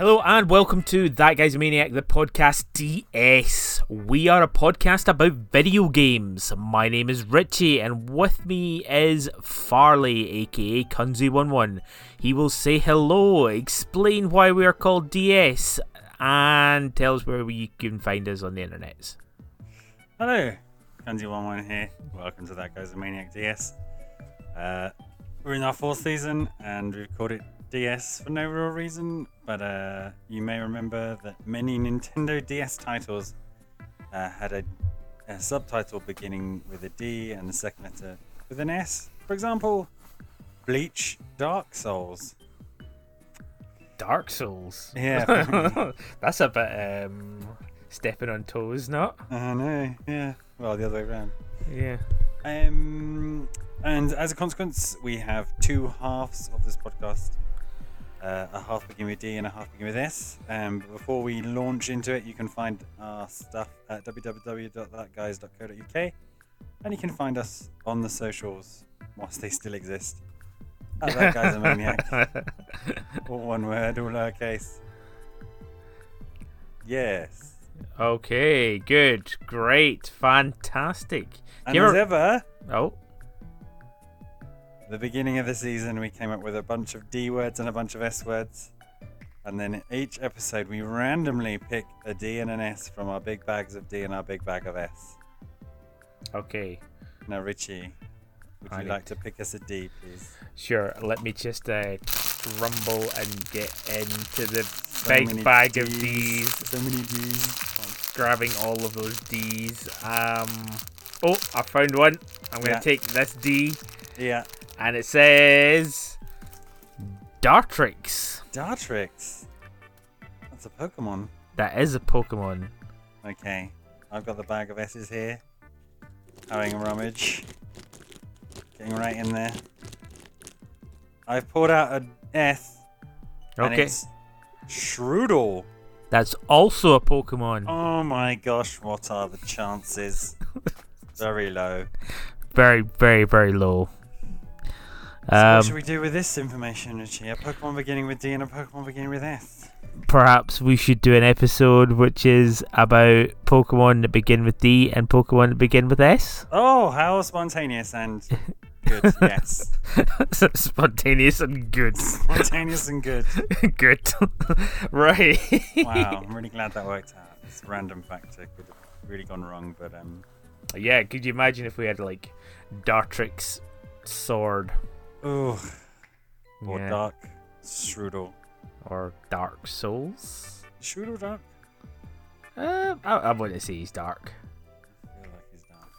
Hello and welcome to That Guy's a Maniac, the podcast DS. We are a podcast about video games. My name is Richie and with me is Farley, aka Kunzi11. He will say hello, explain why we are called DS, and tell us where you can find us on the internet. Hello, Kunzi11 here. Welcome to That Guy's a Maniac DS. We're in our fourth season and we've called it DS for no real reason, but you may remember that many Nintendo DS titles had a subtitle beginning with a D and the second letter with an S. For example, Bleach Dark Souls. Dark Souls? Yeah. That's a bit stepping on toes, not? I know, yeah. Well, the other way around. Yeah. And as a consequence, we have two halves of this podcast. A half begin with D and a half begin with S. But before we launch into it, you can find our stuff at www.thatguys.co.uk, and you can find us on the socials whilst they still exist. At That Guy's a Maniac. All one word, all lowercase. Yes. Okay, good, great, fantastic. And as ever, Oh. the beginning of the season, we came up with a bunch of D words and a bunch of S words. And then each episode, we randomly pick a D and an S from our big bags of D and our big bag of S. Okay. Now, Richie, would you like to pick us a D, please? Sure, let me just rumble and get into the big bag of D's. So many D's. Grabbing all of those D's. Oh, I found one. I'm going to take this D. Yeah. And it says Dartrix. Dartrix? That's a Pokemon. That is a Pokemon. Okay. I've got the bag of S's here. Having a rummage. Getting right in there. I've pulled out an S. And Okay. it's Shroodle. That's also a Pokemon. Oh my gosh, what are the chances? Very low. Very, very, very low. So what should we do with this information, Richie? A Pokemon beginning with D and a Pokemon beginning with S. Perhaps we should do an episode which is about Pokemon that begin with D and Pokemon that begin with S. Oh, how spontaneous and good, yes. Spontaneous and good. Spontaneous and good. Good. Right. Wow, I'm really glad that worked out. This random factor could have really gone wrong, but Yeah, could you imagine if we had like Dartrix sword? Ooh. Or Yeah. Dark Shroodle. Or Dark Souls? Shroodle Dark? I wouldn't say he's dark. I feel like he's dark.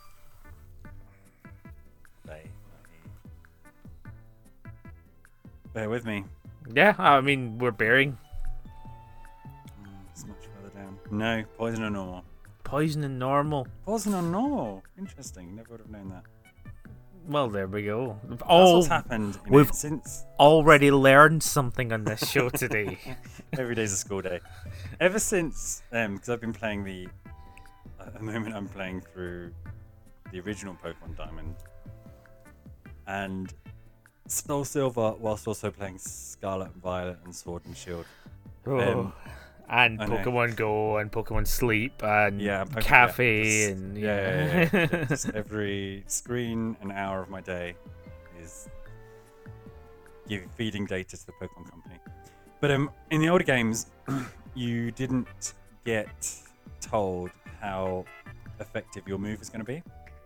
They, not he. Bear with me. Yeah, I mean, we're bearing. It's much further down. No, poison or normal. Poison and normal. Poison or normal? Interesting. Never would have known that. Well, there we go. That's what's happened we've since already learned something on this show today. every day's a school day. Ever since, because I've been playing at the moment I'm playing through the original Pokemon Diamond and Soul Silver, whilst also playing Scarlet and Violet and Sword and Shield. And I know. Pokemon Go and Pokemon Sleep and Cafe and Just every screen and hour of my day is feeding data to the Pokemon Company. But in the older games, you didn't get told how effective your move is going to be.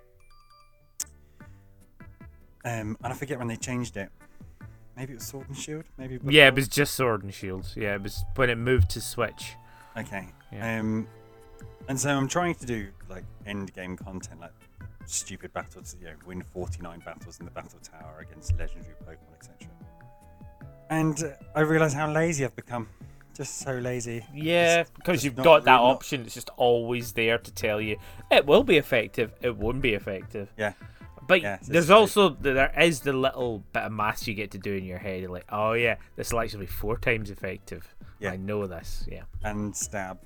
And I forget when they changed it. Maybe it was Sword and Shield? Maybe. Before? Yeah, it was just Sword and Shield. Yeah, it was when it moved to Switch. Okay. Yeah. And so I'm trying to do like end game content, like stupid battles, win 49 battles in the Battle Tower against legendary Pokemon, etc. And I realise how lazy I've become. Just so lazy. Yeah, because you've got that option. It's just always there to tell you it will be effective. It won't be effective. Yeah. But there is the little bit of maths you get to do in your head. You're like, oh yeah, this will actually be 4 times effective. Yeah. I know this. Yeah. And stab.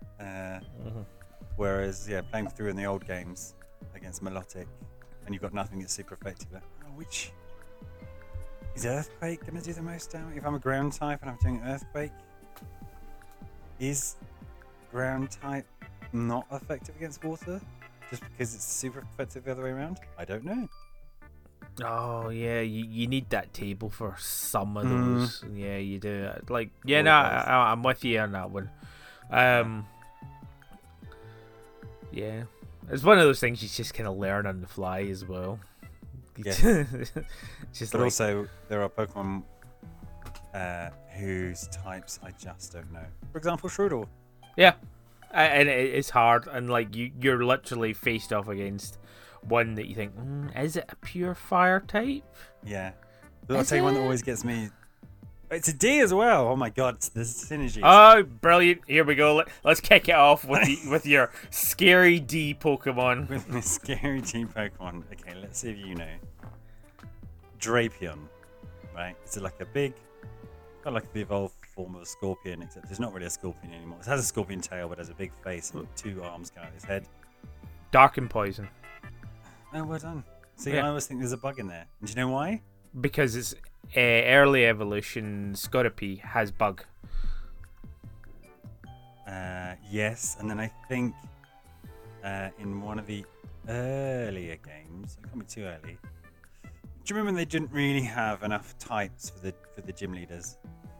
Whereas, playing through in the old games against Milotic, and you've got nothing that's super effective. Like, which is Earthquake going to do the most damage? If I'm a ground type and I'm doing Earthquake, is ground type not effective against water? Just because it's super effective the other way around? I don't know. Oh yeah, you need that table for some of those. Yeah, you do. Like, yeah, no, I'm with you on that one. Yeah, it's one of those things you just kind of learn on the fly as well. Yeah. Just but like, also, there are Pokemon whose types I just don't know. For example, Shroodle. yeah, and it's hard, and like you're literally faced off against one that you think, is it a pure fire type? Yeah. But I'll tell you one that always gets me. It's a D as well. Oh my god, there's synergy. Oh, brilliant! Here we go. Let's kick it off with your scary D Pokemon. With my scary D Pokemon. Okay, let's see if you know. Drapion. Right? It's like a big, kind of like the evolved form of a scorpion, except it's not really a scorpion anymore. It has a scorpion tail, but has a big face and 2 arms coming out of its head. Dark and Poison. Oh, well done. See, Yeah. I always think there's a bug in there. And do you know why? Because it's early evolution. Scorpy has bug. Yes, and then I think in one of the earlier games, it can't be too early. Do you remember when they didn't really have enough types for the gym leaders?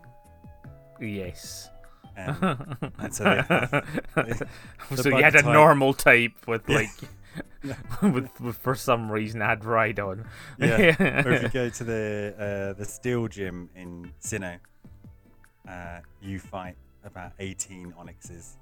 Yes. And so they have, So you bug had a type- normal type with Yeah. like, with for some reason had Rhydon. Yeah. Or if you go to the steel gym in Sinnoh, you fight about 18 Onyxes.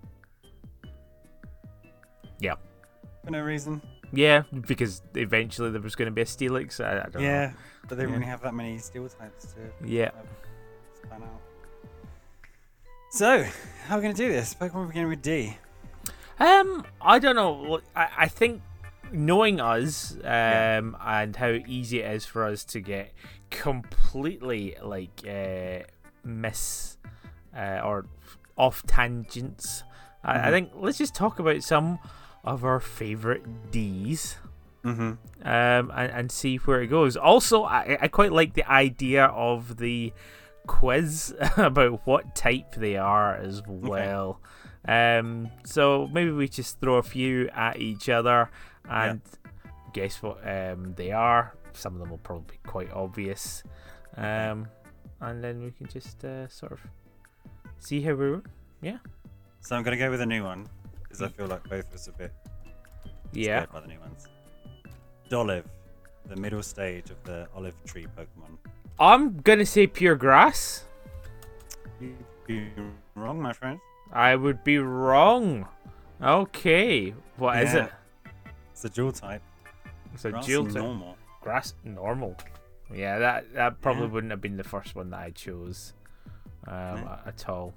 Yeah. For no reason. Yeah, because eventually there was going to be a Steelix. I don't know. Yeah, but they don't Yeah. really have that many steel types to Yeah. span out. So, how are we going to do this? Pokemon beginning with D. I don't know. Look, I think knowing us, and how easy it is for us to get completely like miss or off tangents. I think let's just talk about some of our favorite Ds. And see where it goes. Also, I quite like the idea of the quiz about what type they are as well. So maybe we just throw a few at each other and guess what they are. Some of them will probably be quite obvious. And then we can just sort of see how we're. Yeah. So I'm going to go with a new one, because I feel like both of us are a bit scared by the new ones. Dolive, the middle stage of the olive tree Pokemon. I'm going to say pure grass. You'd be wrong, my friend. I would be wrong. Okay. What is it? It's a dual type. It's a Grass dual and type. normal. Grass normal. Yeah, that probably wouldn't have been the first one that I chose at all.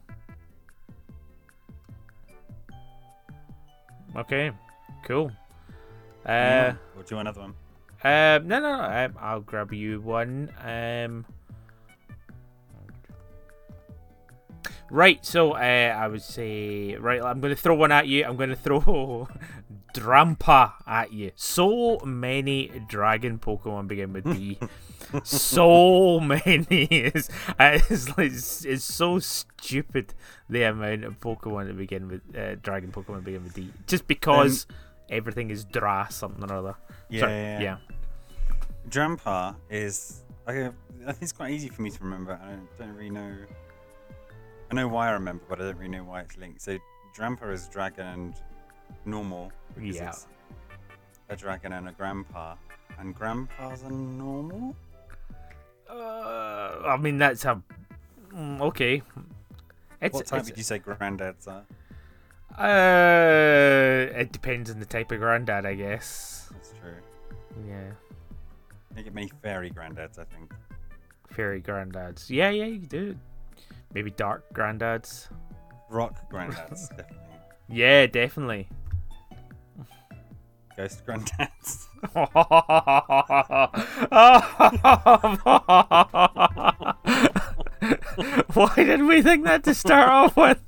Okay, cool. Or do you want another one? No. I'll grab you one. Right, so I would say, right, I'm going to throw one at you. I'm going to throw Drampa at you. So many dragon Pokemon begin with D. So many. It's so stupid the amount of Pokemon that begin with dragon Pokemon begin with D. Just because everything is Dra something or other. Yeah. Drampa is, I think it's quite easy for me to remember. I don't really know. I know why I remember, but I don't really know why it's linked. So Drampa is dragon and normal. Yeah. It's a dragon and a grandpa. And grandpas are normal? I mean, that's a... okay. What type did you say granddads are? It depends on the type of granddad, I guess. That's true. Yeah. You get many fairy granddads, I think. Fairy granddads. Yeah, you do. Maybe dark granddads. Rock granddads, definitely. Yeah, definitely. Ghost granddads. Why did we think that to start off with?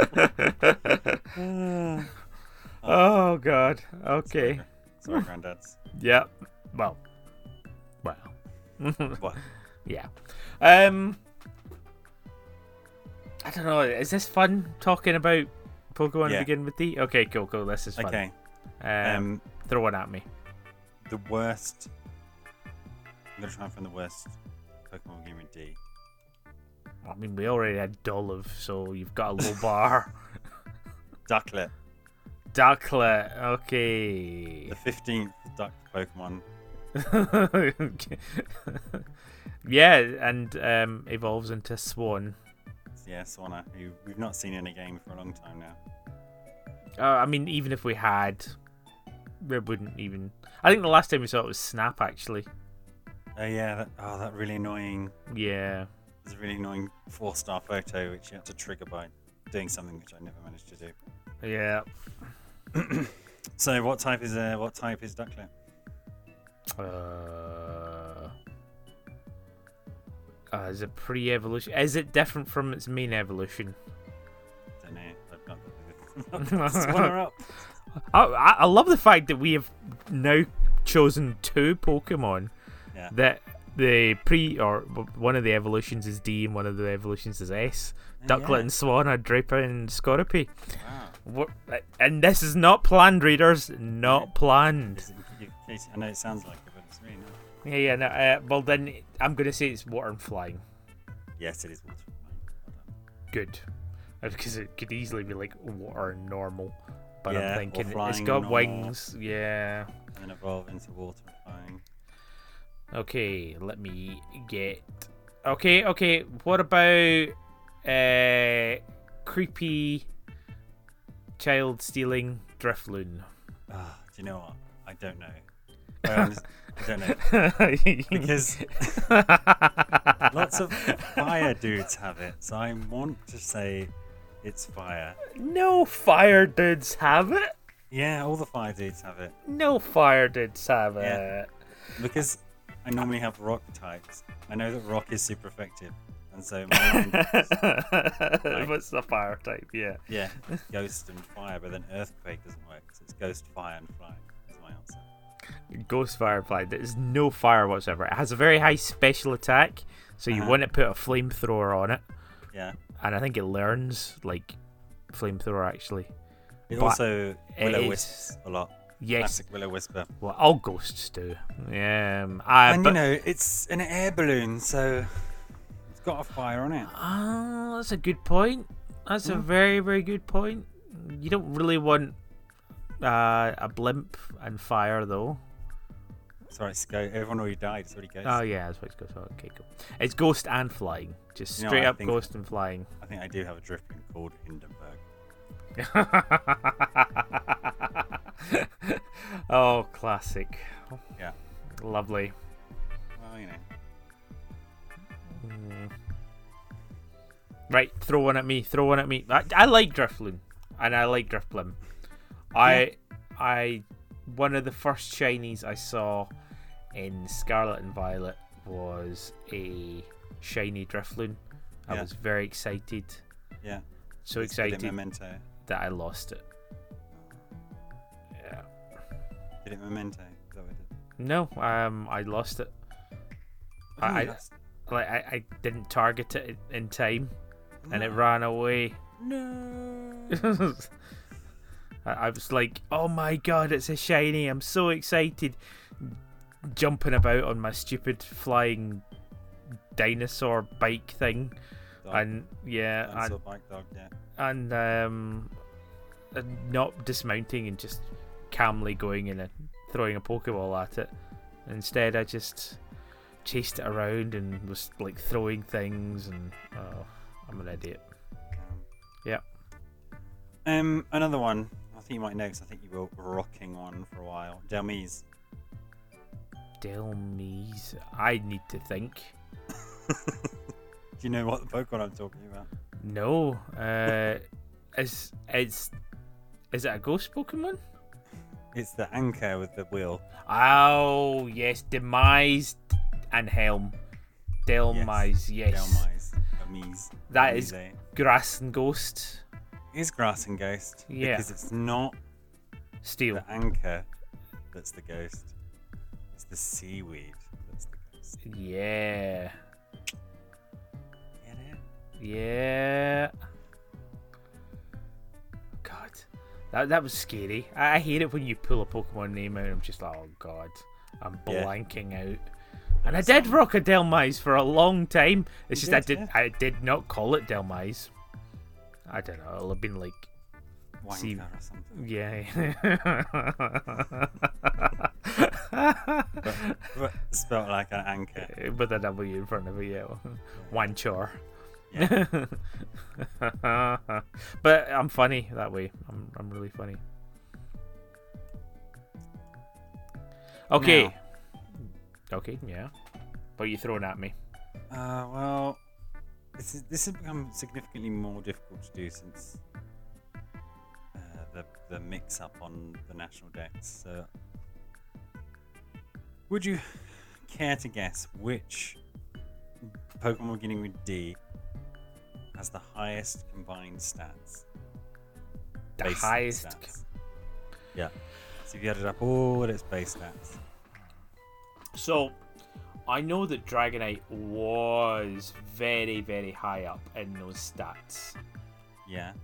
Oh god. Okay. Sorry, granddads. Yeah. Well. What? Yeah. I don't know. Is this fun talking about Pokemon Yeah. begin with D? Okay, cool. This is fun. Okay. Throw one at me. The worst. I'm gonna try and find the worst Pokemon game with D. I mean, we already had Dolliv, so you've got a low bar. Ducklet. Ducklet. Okay. The 15th Duck Pokemon. Yeah, and evolves into Swan. Yeah, Swanna, who we've not seen in a game for a long time now. I mean, even if we had, it wouldn't even. I think the last time we saw it was Snap, actually. Oh yeah, that really annoying. Yeah. There's a really annoying 4-star photo which you had to trigger by doing something which I never managed to do. Yeah. So what type is Ducklet? Is it pre-evolution? Is it different from its main evolution? Don't know. I've not Swanna up. I love the fact that we have now chosen two Pokemon Yeah. that the one of the evolutions is D and one of the evolutions is S. Ducklet Yeah. and Swanna, Draper and Scorpy. Wow. And this is not planned, readers. Not planned. I know it sounds like it, but it's really not. Yeah. No, well, then I'm going to say it's water and flying. Yes, it is water. Good. Because it could easily be like water and normal. But Yeah, I'm or thinking it's flying got normal. wings. Yeah. And then evolve into water and flying. Okay, let me get. Okay. What about creepy child stealing Drifloon? Do you know what? I don't know. I don't know. Because lots of fire dudes have it, so I want to say it's fire. No fire dudes have it. Yeah, all the fire dudes have it. No fire dudes have Yeah. it. Because I normally have rock types. I know that rock is super effective, and so my mind is, What's the fire type? Yeah. yeah, ghost and fire, but then earthquake doesn't work, so it's ghost, fire, and fly. That's my answer. Ghost Firefly. There's no fire whatsoever. It has a very high special attack, so you want to put a flamethrower on it, Yeah. and I think it learns like flamethrower actually. It But also it willow is- wisps a lot. Yes, Classic willow wisper. well, all ghosts do. Yeah, And but, you know, it's an air balloon, so it's got a fire on it. that's a good point. That's a very, very good point. You don't really want a blimp and fire though. Sorry, it's everyone already died. It's already ghost. Oh yeah, that's what it's ghost. Okay, cool. It's ghost and flying, just You know, straight I up think- ghost and flying. I think I do have a Drifloon called Hindenburg. Oh, classic. Yeah. Lovely. Well, you know. Right, throw one at me. I like Drifloon, and I like Drifblim. I one of the first shinies I saw in Scarlet and Violet was a shiny Drifloon. I Yeah. was very excited. Yeah. So Let's get it excited Memento. that I lost it. Yeah. Did it Memento? Is that what it did? No, I lost it. I didn't target it in time, and it ran away. No. I was like, oh my god, it's a shiny. I'm so excited. Jumping about on my stupid flying dinosaur bike thing. Dog. And yeah, Dinosaur bike dog, yeah. and not dismounting and just calmly going in and throwing a Pokeball at it. Instead, I just chased it around and was like throwing things, and I'm an idiot. Yeah. Another one. I think you might know because I think you were rocking one for a while. Delmise. Delmise. I need to think. Do you know what the Pokemon I'm talking about? No. Is it a ghost Pokemon? It's the anchor with the wheel. Oh yes, Demise and Helm. Delmise, yes. Delmise. That is Delmise. Grass and Ghost. It is Grass and Ghost. Yeah. Because it's not Steel. the anchor that's the ghost. It's the seaweed that's the ghost. Yeah. Get it? Yeah. That was scary. I hate it when you pull a Pokemon name out and I'm just like, oh god, I'm blanking out. And I did rock a Delmise for a long time. It's just I did not call it Delmise. I don't know. It'll have been like Wanker or something. Yeah. but spelled like an anchor. With a W in front of it, yeah. Wanchor. Yeah. But I'm funny that way. I'm really funny. Okay. Now. Okay, yeah. What are you throwing at me? Well, this has become significantly more difficult to do since the mix-up on the national decks. So, would you care to guess which Pokemon beginning with D has the highest combined stats? The Base highest? stats. Yeah. So if you added up all its base stats. So, I know that Dragonite was very, very high up in those stats. Yeah.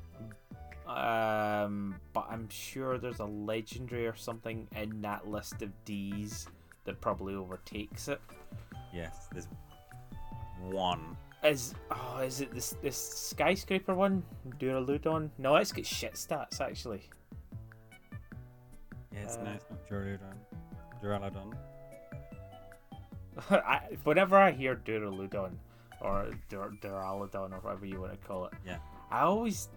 But I'm sure there's a legendary or something in that list of Ds that probably overtakes it. Yes, there's one. Is it this skyscraper one? Duraludon? No, it's got shit stats actually. Yes, no, it's not Duraludon. Whenever I hear Duraludon or Duraludon or whatever you want to call it, Yeah. I always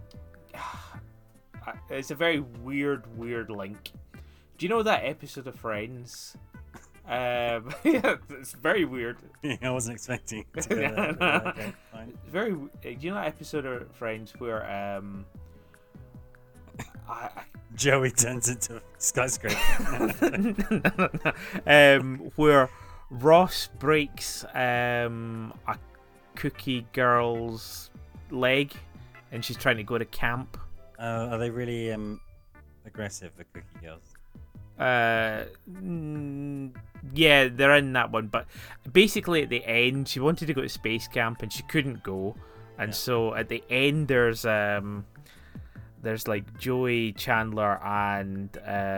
it's a very weird link. Do you know that episode of Friends? Yeah, it's very weird. I wasn't expecting to go there. Okay, fine. Very. Do you know that episode of Friends where Joey turns into a skyscraper. where Ross breaks a cookie girl's leg, and she's trying to go to camp. Are they really aggressive, the cookie girls? Yeah, they're in that one, but basically at the end she wanted to go to space camp and she couldn't go, and so at the end there's like Joey, Chandler, and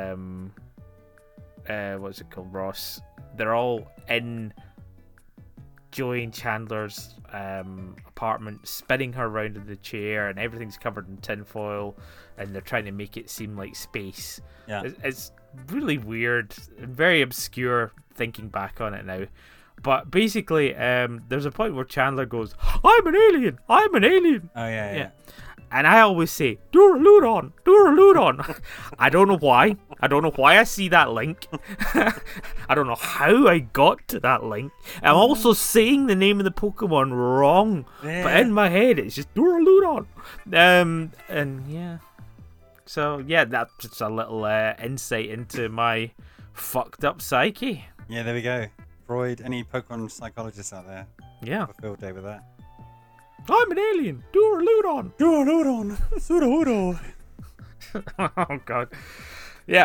what's it called, Ross. They're all in Joey and Chandler's apartment, spinning her around in the chair, and everything's covered in tinfoil, and they're trying to make it seem like space. Yeah. It's really weird and very obscure thinking back on it now. But basically, there's a point where Chandler goes, I'm an alien! I'm an alien! Oh, yeah. And I always say, Duraludon! Duraludon! I don't know why. I don't know why I see that link. I don't know how I got to that link. I'm also saying the name of the Pokemon wrong. Yeah. But in my head, it's just Duraludon. And yeah. So, yeah, that's just a little insight into my fucked up psyche. Yeah, there we go. Freud, any Pokemon psychologists out there? Yeah. Have a field day with that. I'm an alien! Duraludon! Duraludon! Sudowoodo! Oh, God. Yeah.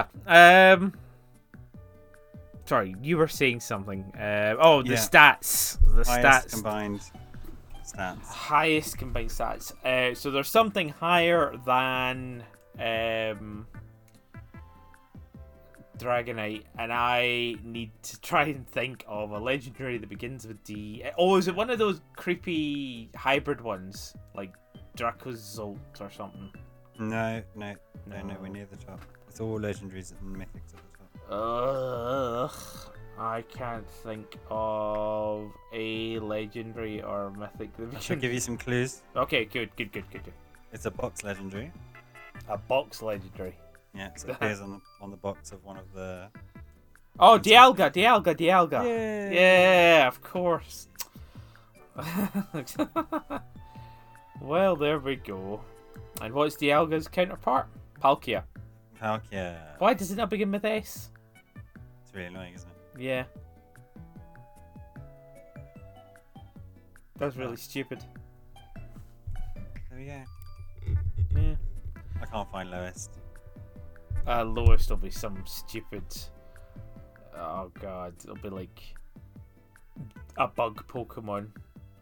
Sorry, you were saying something. The stats. The Highest stats. combined stats. Highest combined stats. So there's something higher than Dragonite, and I need to try and think of a legendary that begins with D. Oh, is it one of those creepy hybrid ones, like Dracozolt or something? No, nowhere near the top. It's all legendaries and mythics at the top. Ugh, I can't think of a legendary or mythic. I should give you some clues. Okay, good. It's a box legendary. A box legendary. Yeah, so it appears on the box of one of the... Oh, Dialga! Yay. Yeah, of course. Well, there we go. And what's Dialga's counterpart? Palkia. Palkia. Why does it not begin with S? It's really annoying, isn't it? Yeah. That's really stupid. There we go. Yeah. I can't find lowest. Lowest will be some stupid... Oh god, it'll be like... a bug Pokemon.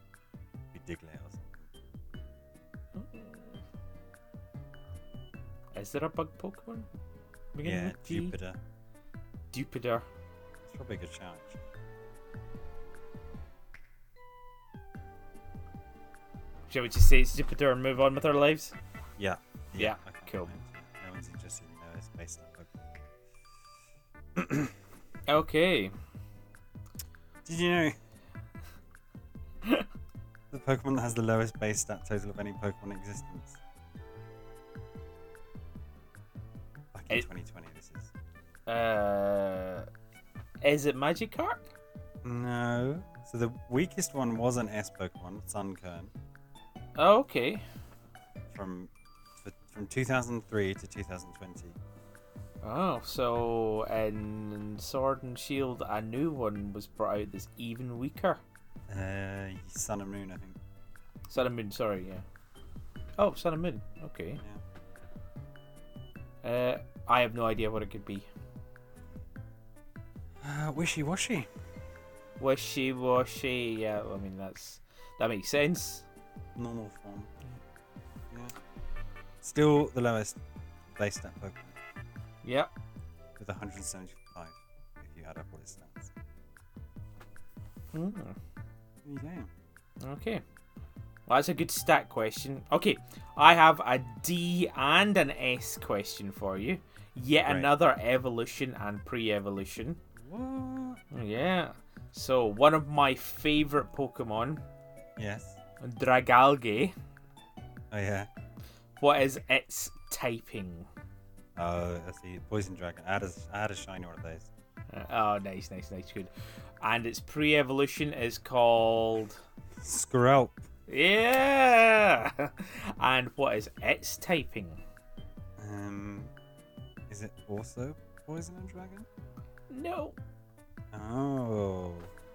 Be Diglett or something. Is there a bug Pokemon? Beginning Yeah, with D? Jupiter. Jupiter. It's probably a good shout. Actually. Shall we just say it's Jupiter and move on with our lives? Yeah. Yeah, I can't cool. comment. No one's interested in those based on Pokemon. Okay. Did you know the Pokemon that has the lowest base stat total of any Pokemon in existence? Back in 2020, this Is it Magikarp? No. So the weakest one was an S Pokemon, Sunkern, Oh, okay. from 2003 to 2020. Oh, so in Sword and Shield, a new one was brought out that's even weaker. Sun and Moon, I think. Sun and Moon, sorry, yeah. Oh, Sun and Moon, okay. Yeah. I have no idea what it could be. Wishy-washy. Wishy-washy, yeah, I mean, that makes sense. Normal form. Yeah. Still the lowest base stat Pokemon, Yep. with 175 if you add up all its stats. Hmm. There you go. Okay. Well, that's a good stat question. Okay, I have a D and an S question for you. Yet Great. another evolution and pre-evolution. What? Yeah. So, one of my favourite Pokemon, Yes. Dragalge. Oh yeah. What is its typing? Oh, I see. Poison Dragon. I had a shiny one of those. Oh, nice, good. And its pre-evolution is called... Skrelp. Yeah! And what is its typing? Is it also Poison and Dragon? No. Oh.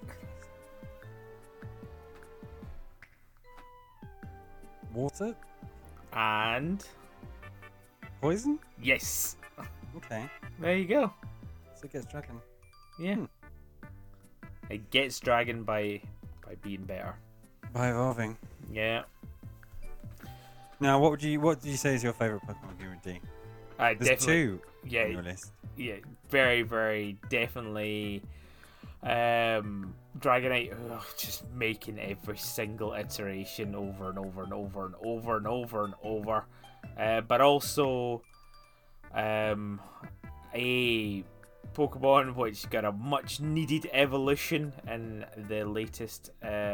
Water? And... Poison? Yes. Okay. There you go. So it gets dragon. Yeah. It gets dragon by being better. By evolving. Yeah. Now, what did you say is your favourite Pokemon game with D? There's Definitely. two Yeah. on your list. Yeah. Very, very definitely. Dragonite, just making every single iteration over and over and over and over and over and over. But also, a Pokemon which got a much needed evolution in the latest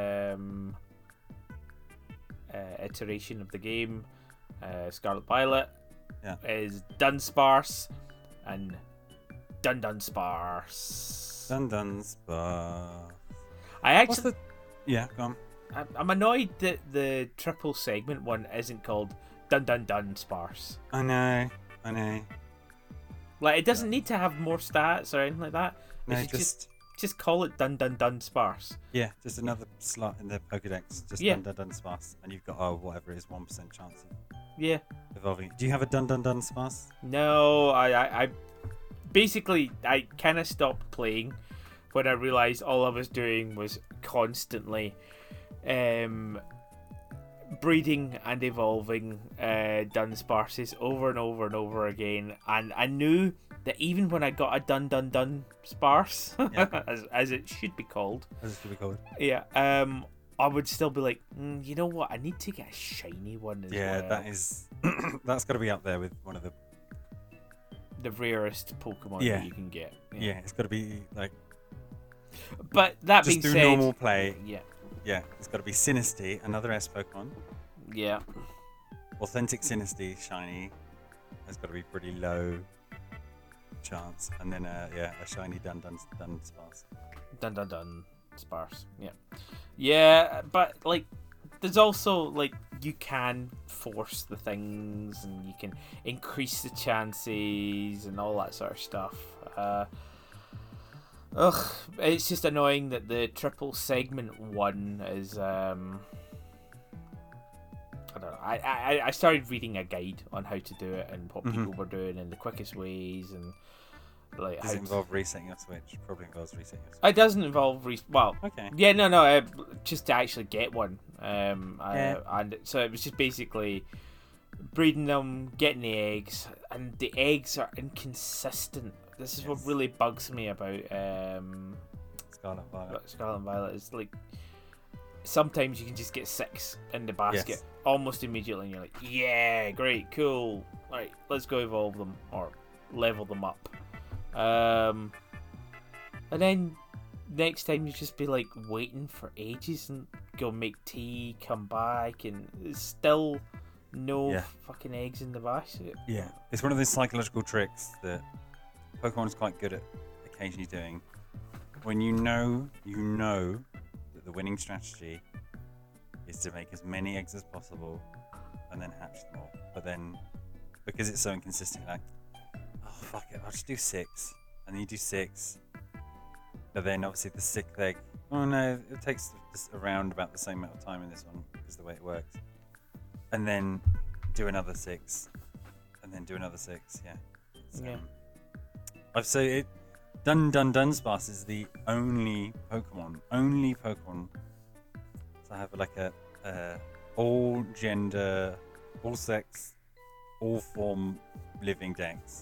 iteration of the game, Scarlet Violet, is Dunsparce and Dunsparce. Dunsparce. I actually, Yeah, go on. I'm annoyed that the triple segment one isn't called Dunsparce. I know. Like, it doesn't need to have more stats or anything like that. No, It should just call it Dunsparce. yeah, just another slot in the Pokedex. Just Yeah. Dunsparce, and you've got whatever it is, 1% chance of Yeah. evolving. Do you have a Dunsparce? No, I basically I kind of stopped playing when I realized all I was doing was constantly breeding and evolving Dunsparces over and over and over again, and I knew that even when I got a Dunsparce, as it should be called, yeah, I would still be like, you know what, I need to get a shiny one as well. Yeah, that is that's got to be up there with one of the rarest Pokemon Yeah. that you can get. yeah. It's got to be like But that just being do said, normal play. yeah, Yeah, it's got to be Sinistea, another S Pokemon. yeah, Authentic Sinistea, shiny. Has got to be pretty low chance, and then a shiny Dunsparce. Sparse. Yeah, but like, there's also like you can force the things and you can increase the chances and all that sort of stuff. It's just annoying that the triple segment one is. I don't know. I started reading a guide on how to do it and what people were doing and the quickest ways and like. Does it involve resetting your Switch? Probably involves resetting your Switch. It doesn't involve Okay. Yeah, no, just to actually get one. And so it was just basically breeding them, getting the eggs, and the eggs are inconsistent. This is what really bugs me about Scarlet Violet. It's like sometimes you can just get 6 in the basket almost immediately, and you're like, yeah, great, cool. All right, let's go evolve them or level them up. And then next time you just be like waiting for ages and go make tea, come back, and it's still no fucking eggs in the basket. Yeah, it's one of those psychological tricks that Pokemon's quite good at occasionally doing. When you know that the winning strategy is to make as many eggs as possible and then hatch them all. But then, because it's so inconsistent, like, oh fuck it, I'll just do 6. And then you do 6. But then obviously the 6th egg, oh no, it takes just around about the same amount of time in this one, because the way it works. And then do another 6. And then do another 6, I've said it. Dunsparce is the only Pokemon to have like a all gender, all sex, all form living dex.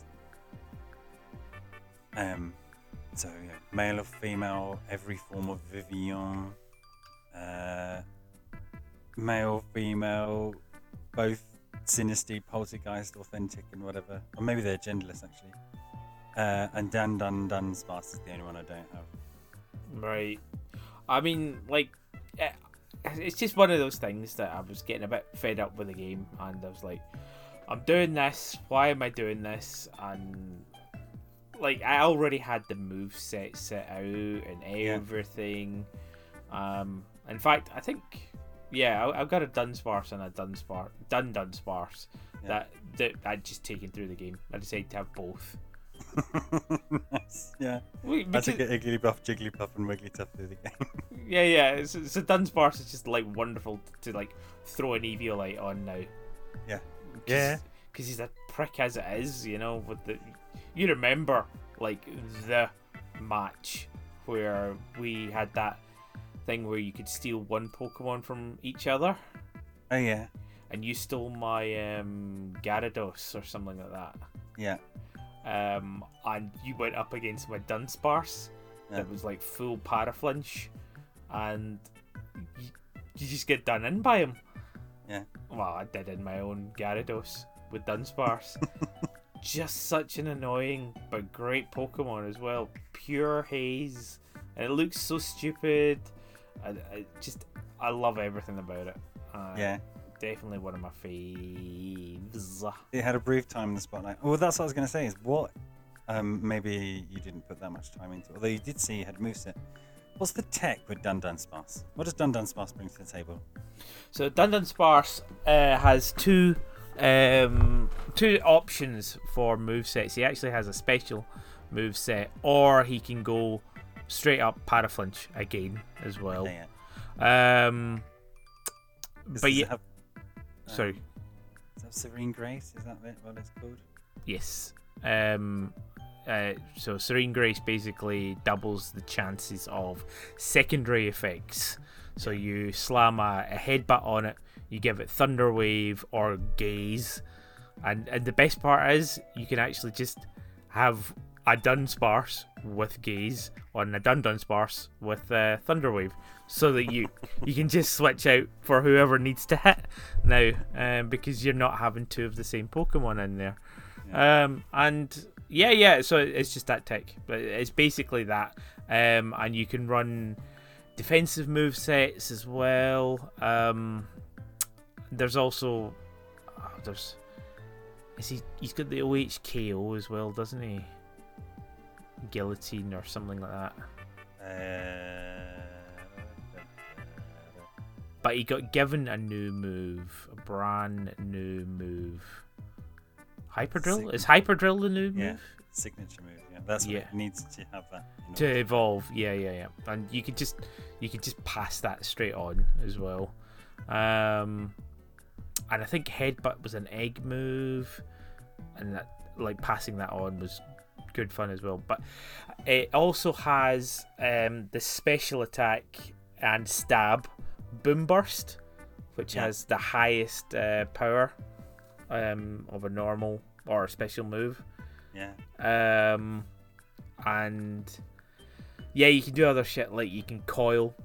So male or female, every form of Vivillon, male, female, both Sinistea, Poltergeist, Authentic, and whatever. Or maybe they're genderless actually. And Dunsparce is the only one I don't have. Right. I mean, like, it's just one of those things that I was getting a bit fed up with the game, and I was like, I'm doing this, why am I doing this? And like, I already had the move set out and everything. In fact, I think, I've got a Dunsparce and a Dunsparce that I'd just taken through the game. I decided to have both. Nice. Yeah. I took an Jigglypuff, and Wigglytuff through the game. So Dunsparce is just like wonderful to like throw an Eviolite on now. Yeah. Because he's a prick as it is, you know. You remember like the match where we had that thing where you could steal one Pokemon from each other. Oh yeah. And you stole my Gyarados or something like that. Yeah. And you went up against my Dunsparce that was like full Paraflinch, and you just get done in by him. Yeah. Well, I did in my own Gyarados with Dunsparce. Just such an annoying but great Pokemon as well. Pure haze, and it looks so stupid. I love everything about it. Definitely one of my faves. It had a brief time in the spotlight. Well, that's what I was going to say. Is what maybe you didn't put that much time into, although you did see you had a moveset. What's the tech with Dunsparce? What does Dunsparce bring to the table? So Dunsparce has two options for movesets. He actually has a special moveset, or he can go straight up Paraflinch again as well. Sorry. Is that Serene Grace? Is that what it's called? Yes. So Serene Grace basically doubles the chances of secondary effects. So you slam a headbutt on it, you give it Thunder Wave or Gaze, and the best part is you can actually just have a Dunsparce with Gaze on a Dunsparce with Thunder Wave, so that you can just switch out for whoever needs to hit now, because you're not having two of the same Pokemon in there. So it's just that tech, but it's basically that, and you can run defensive move sets as well. There's also he's got the OHKO as well, doesn't he? Guillotine or something like that. But he got given a new move, a brand new move. Hyperdrill? Is Hyperdrill the new move? Yeah, signature move. Yeah, that's what it needs to have that to evolve. Yeah. And you could just pass that straight on as well. And I think Headbutt was an egg move, and that like passing that on was good fun as well. But it also has the special attack and stab Boom Burst, which has the highest power of a normal or a special move. Yeah. And yeah, you can do other shit like you can coil,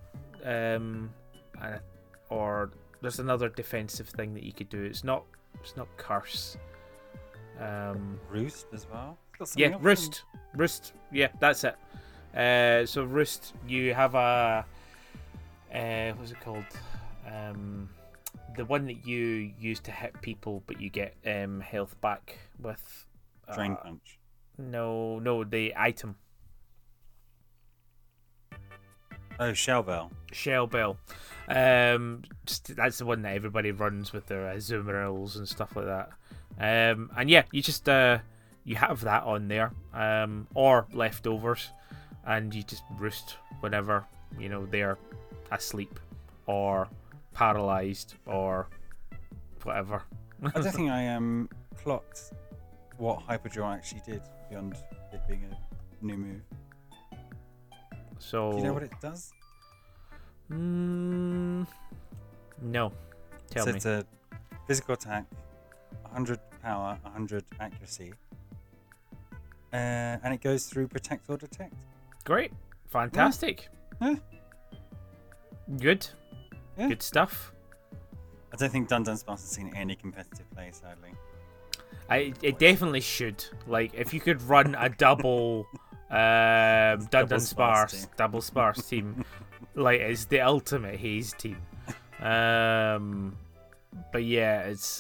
or there's another defensive thing that you could do. It's not curse. Roost as well. Yeah, roost. Yeah, that's it. So roost, you have a what's it called? The one that you use to hit people, but you get health back with. Drain punch. No, the item. Oh, Shell Bell. Shell Bell. That's the one that everybody runs with their Azumarill and stuff like that. And yeah, you just you have that on there, or leftovers, and you just roost whenever they're asleep or paralyzed or whatever. I don't think I clocked what Hyperdraw actually did beyond it being a new move. So do you know what it does? No. Tell me. It's a physical attack, 100 power, 100 accuracy, and it goes through Protect or Detect. Great. Fantastic. Yeah. Good. Yeah. Good stuff. I don't think Dun Sparse has seen any competitive play, sadly. It definitely should. Like, if you could run a double Dun Sparse double sparse team, like, it's the ultimate haze team. But yeah, it's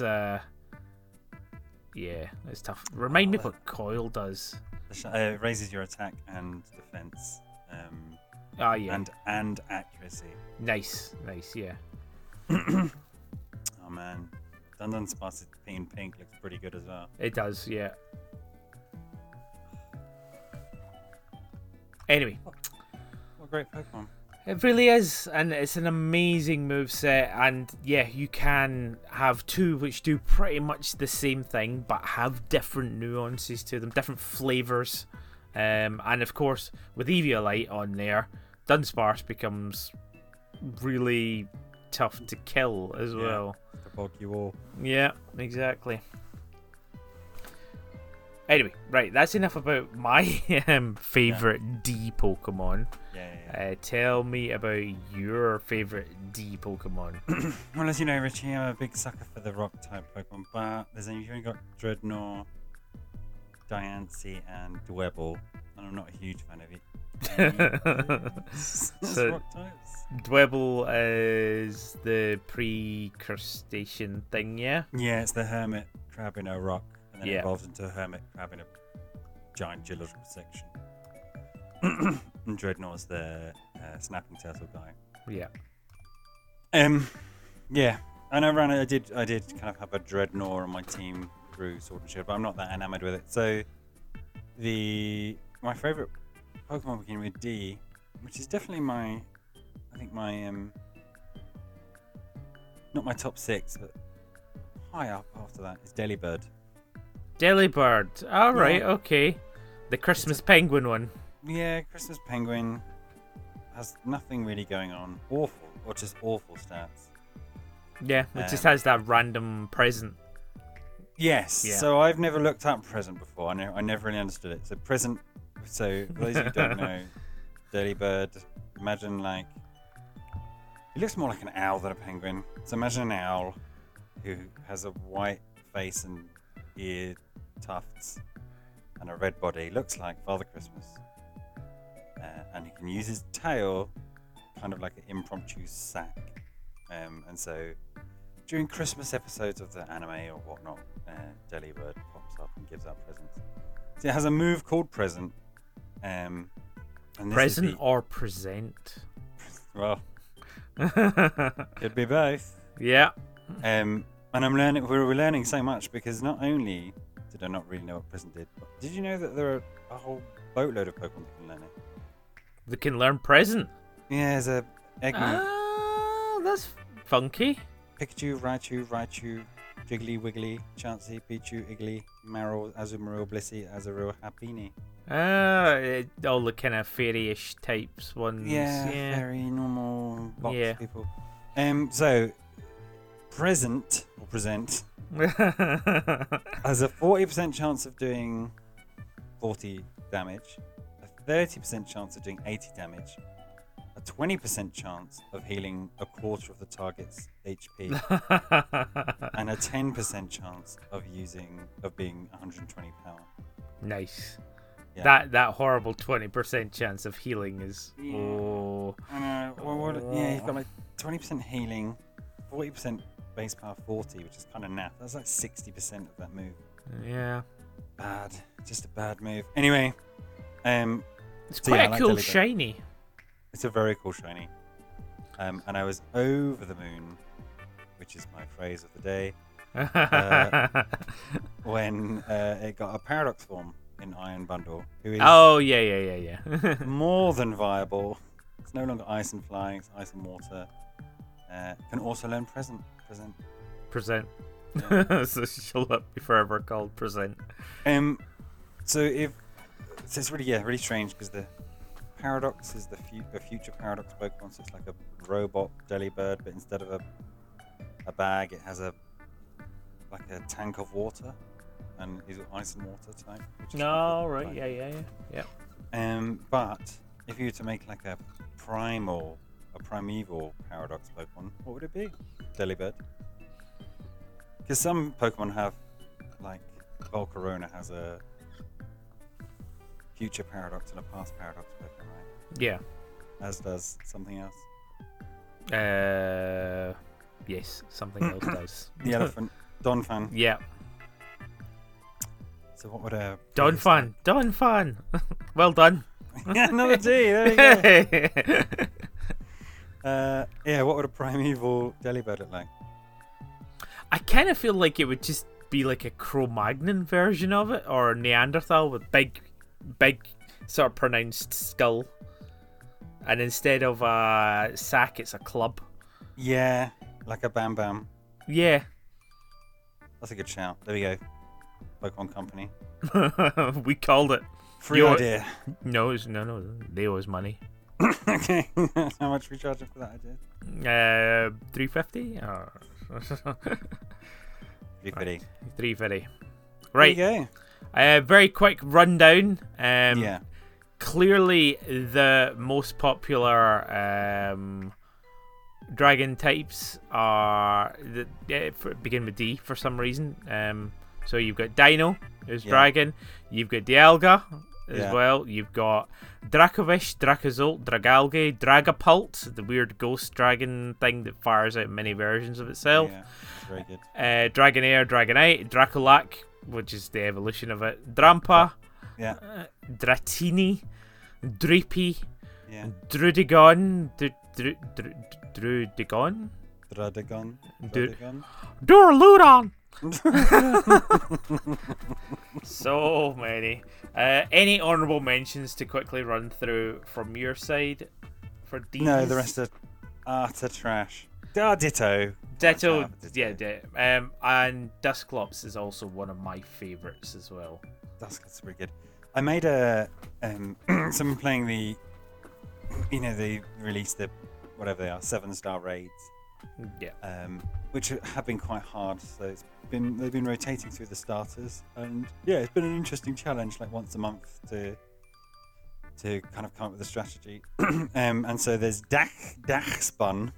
tough. Remind me what Coil does. It raises your attack and defense. Yeah. And accuracy. Nice, yeah. Oh man, Dun Sparse in pink looks pretty good as well. It does, yeah. Anyway. What a great Pokemon. It really is, and it's an amazing moveset, and yeah, you can have two which do pretty much the same thing, but have different nuances to them, different flavours. And of course, with Eviolite on there, Dunsparce becomes really tough to kill as well. To bog you all. Yeah, exactly. Anyway, right, that's enough about my favourite D Pokemon. Yeah. Tell me about your favourite D Pokemon. Well, as you know, Richie, I'm a big sucker for the rock type Pokemon, but you've only got Dreadnought, Diancie, and Dwebble, and I'm not a huge fan of it. So, rock types. Dwebble is the pre-crustacean thing, yeah? Yeah, it's the hermit crab in a rock, and then it Yeah. evolves into a hermit crab in a giant geological section. And Dreadnought's the snapping turtle guy. Yeah. Yeah. I know, Ran. I did kind of have a Dreadnought on my team through Sword and Shield, but I'm not that enamored with it. So my favourite Pokemon beginning with D, which is definitely my not my top 6, but high up after that, is Delibird. Delibird. Alright, okay. The Christmas penguin one. Yeah, Christmas Penguin has nothing really going on. Awful, or just awful stats. Yeah, it just has that random present. Yes. Yeah. So I've never looked up present before. I never really understood it. So present. So for those who don't know, Delibird. Imagine like he looks more like an owl than a penguin. So imagine an owl who has a white face and ear tufts and a red body. Looks like Father Christmas. And he can use his tail kind of like an impromptu sack. And so during Christmas episodes of the anime or whatnot, Delibird pops up and gives out presents. So it has a move called Present. And this Present is or present? well, could be both. Yeah. And we're learning so much because not only did I not really know what Present did, but did you know that there are a whole boatload of Pokemon that can learn it? They can learn present. Yeah, there's a Eggman. Ah, that's funky. Pikachu, Raichu, Jiggly, Wiggly, Chansey, Pichu, Iggly, Marill, Azumarill, Blissey, Azurill, Happiny. All the kind of fairy-ish types ones. Yeah, very normal box Yeah. people. So, Present has a 40% chance of doing 40 damage, a 30% chance of doing 80 damage, a 20% chance of healing a quarter of the target's HP, and a 10% chance of being 120 power. Nice. Yeah. That horrible 20% chance of healing is Yeah. oh. I know. Well, yeah, you've got like 20% healing, 40% base power 40, which is kind of naff. That's like 60% of that move. Yeah. Bad. Just a bad move. Anyway, It's so quite yeah, I a like cool Delibird. shiny. It's a very cool shiny. And I was over the moon, which is my phrase of the day, when it got a Paradox form in Iron Bundle, who is Oh yeah. more than viable. It's no longer ice and flying, it's ice and water. Can also learn present. Present. Yeah. So she'll be forever called Present. So it's really strange because the Paradox is a future Paradox Pokemon, so it's like a robot Delibird, but instead of a bag, it has a tank of water, and he's ice and water type. Which is No, cool. right, Like, yeah. But if you were to make like a primeval Paradox Pokemon, what would it be? Delibird. Because some Pokemon have, like Volcarona has a future Paradox and a past Paradox Pokemon, right? Yeah. As does something else. Yes, something else does. The elephant, Donphan. Yeah. So what would a Donphan. Well done. Yeah, another D. There you go. Yeah, what would a primeval Delibird look like? I kind of feel like it would just be like a Cro-Magnon version of it, or a Neanderthal with big, sort of pronounced skull, and instead of a sack, it's a club. Yeah, like a Bam Bam. Yeah. That's a good shout. There we go. Pokemon Company. We called it. Free idea. No, they owe us money. Okay. How much are we charging for that idea? $350 or 350. $350. Right. There you Very quick rundown. go. Yeah. Clearly, the most popular dragon types are begin with D for some reason. So you've got Dino, who's dragon. You've got Dialga as well. You've got Dracovish, Dracozolt, Dragalge, Dragapult, the weird ghost dragon thing that fires out many versions of itself. Yeah, that's very good. Dragonair, Dragonite, Draculac, which is the evolution of it. Drampa, Yeah. Dratini, Dreepy, Yeah. Drudigon, Drudigon, Dradagon. Dude. Dradagon. Duraludon. So many. Any honourable mentions to quickly run through from your side for these? No, the rest are utter trash. Ditto. Ditto, Ditto. yeah. And Dusclops is also one of my favourites as well. That's pretty good. I made someone playing the, they released the, whatever they are, 7-star raids. Yeah. Which have been quite hard. So they've been rotating through the starters, and yeah, it's been an interesting challenge, like once a month to kind of come up with a strategy. And so there's Dachspun,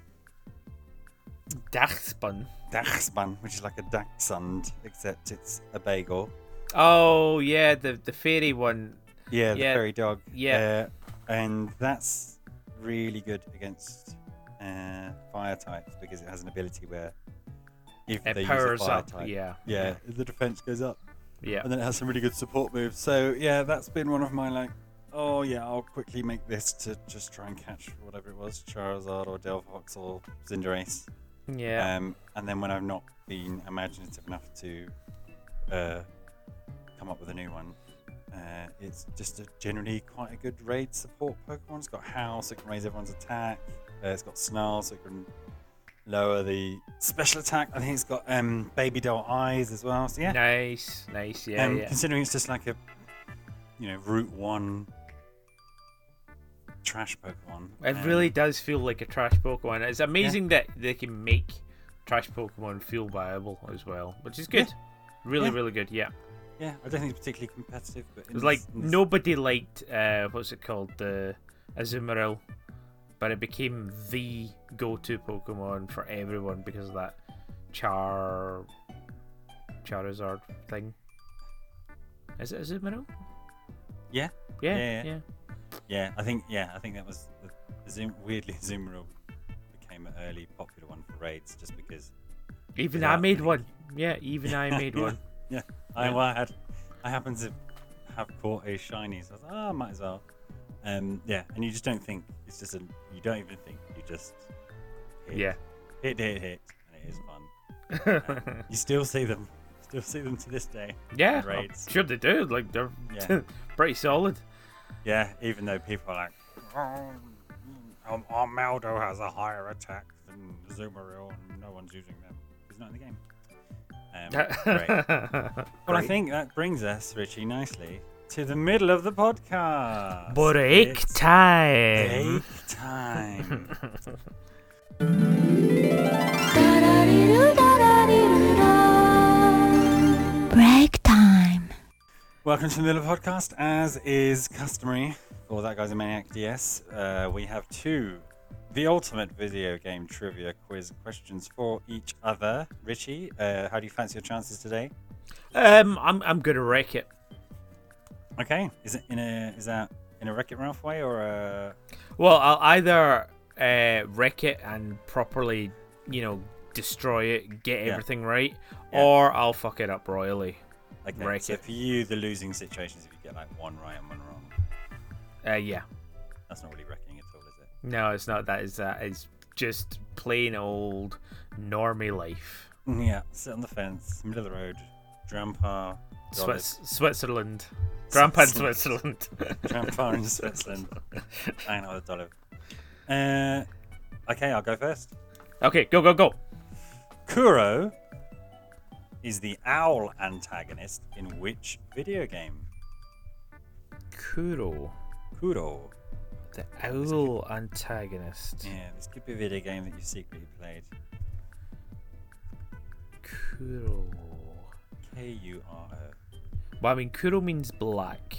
which is like a Dachshund, except it's a bagel. Oh yeah, the fairy one. Yeah, the fairy dog. Yeah. And that's really good against fire types because it has an ability where if It they powers use a fire up. type, Yeah. the defense goes up. Yeah. And then it has some really good support moves. So yeah, that's been one of my I'll quickly make this to just try and catch whatever it was, Charizard or Delphox or Cinderace. Yeah. And then when I've not been imaginative enough to come up with a new one, it's just generally quite a good raid support Pokemon. It's got Howl, so it can raise everyone's attack. It's got Snarl, so it can lower the special attack. I think it's got Baby Doll Eyes as well. So yeah, Nice. Yeah. considering it's just like a Route 1 trash Pokemon. It really does feel like a trash Pokemon. It's amazing that they can make trash Pokemon feel viable as well, which is good. Really, Yeah. really good. Yeah. Yeah, I don't think it's particularly competitive, but It was like nobody liked what's it called, the Azumarill, but it became the go-to Pokemon for everyone because of that Charizard thing. Is it Azumarill? Yeah. Yeah. I think that was weirdly Azumarill became an early popular one for raids just because. Even I made one. Yeah, even I made one. Yeah. I happened to have caught a shiny, so I was like, oh, might as well. And you just don't think it's just you don't even think, you just hit, hit, and it is fun. You still see them to this day. Yeah, raids. I'm sure they do. Like they're pretty solid. Yeah, even though people are like, Armaldo has a higher attack than Azumarill, and no one's using them. He's not in the game. Great. Well, I think that brings us, Richie, nicely to the middle of the podcast. Break time. Break time. Break time. Welcome to the middle of the podcast. As is customary for That Guy's a Maniac DS, we have the ultimate video game trivia quiz questions for each other. Richie, how do you fancy your chances today? I'm gonna wreck it. Okay, is that in a Wreck-It Ralph way or a? Well, I'll either wreck it and properly, destroy it, get everything right, or I'll fuck it up royally. Okay, wreck so it. for you, the losing situation is if you get like one right and one wrong. Yeah. That's not really wrecking at all, is it? No, it's not. It's just plain old normie life. Yeah, sit on the fence, middle of the road, Grandpa. Switzerland. Grandpa in Switzerland. Grandpa in Switzerland. Hanging out with Dolly. Okay, I'll go first. Okay, go. Kuro is the owl antagonist in which video game? Kuro. The owl antagonist. Yeah, this could be a video game that you secretly played. Kuro. Kuro. Well, I mean, Kuro means black.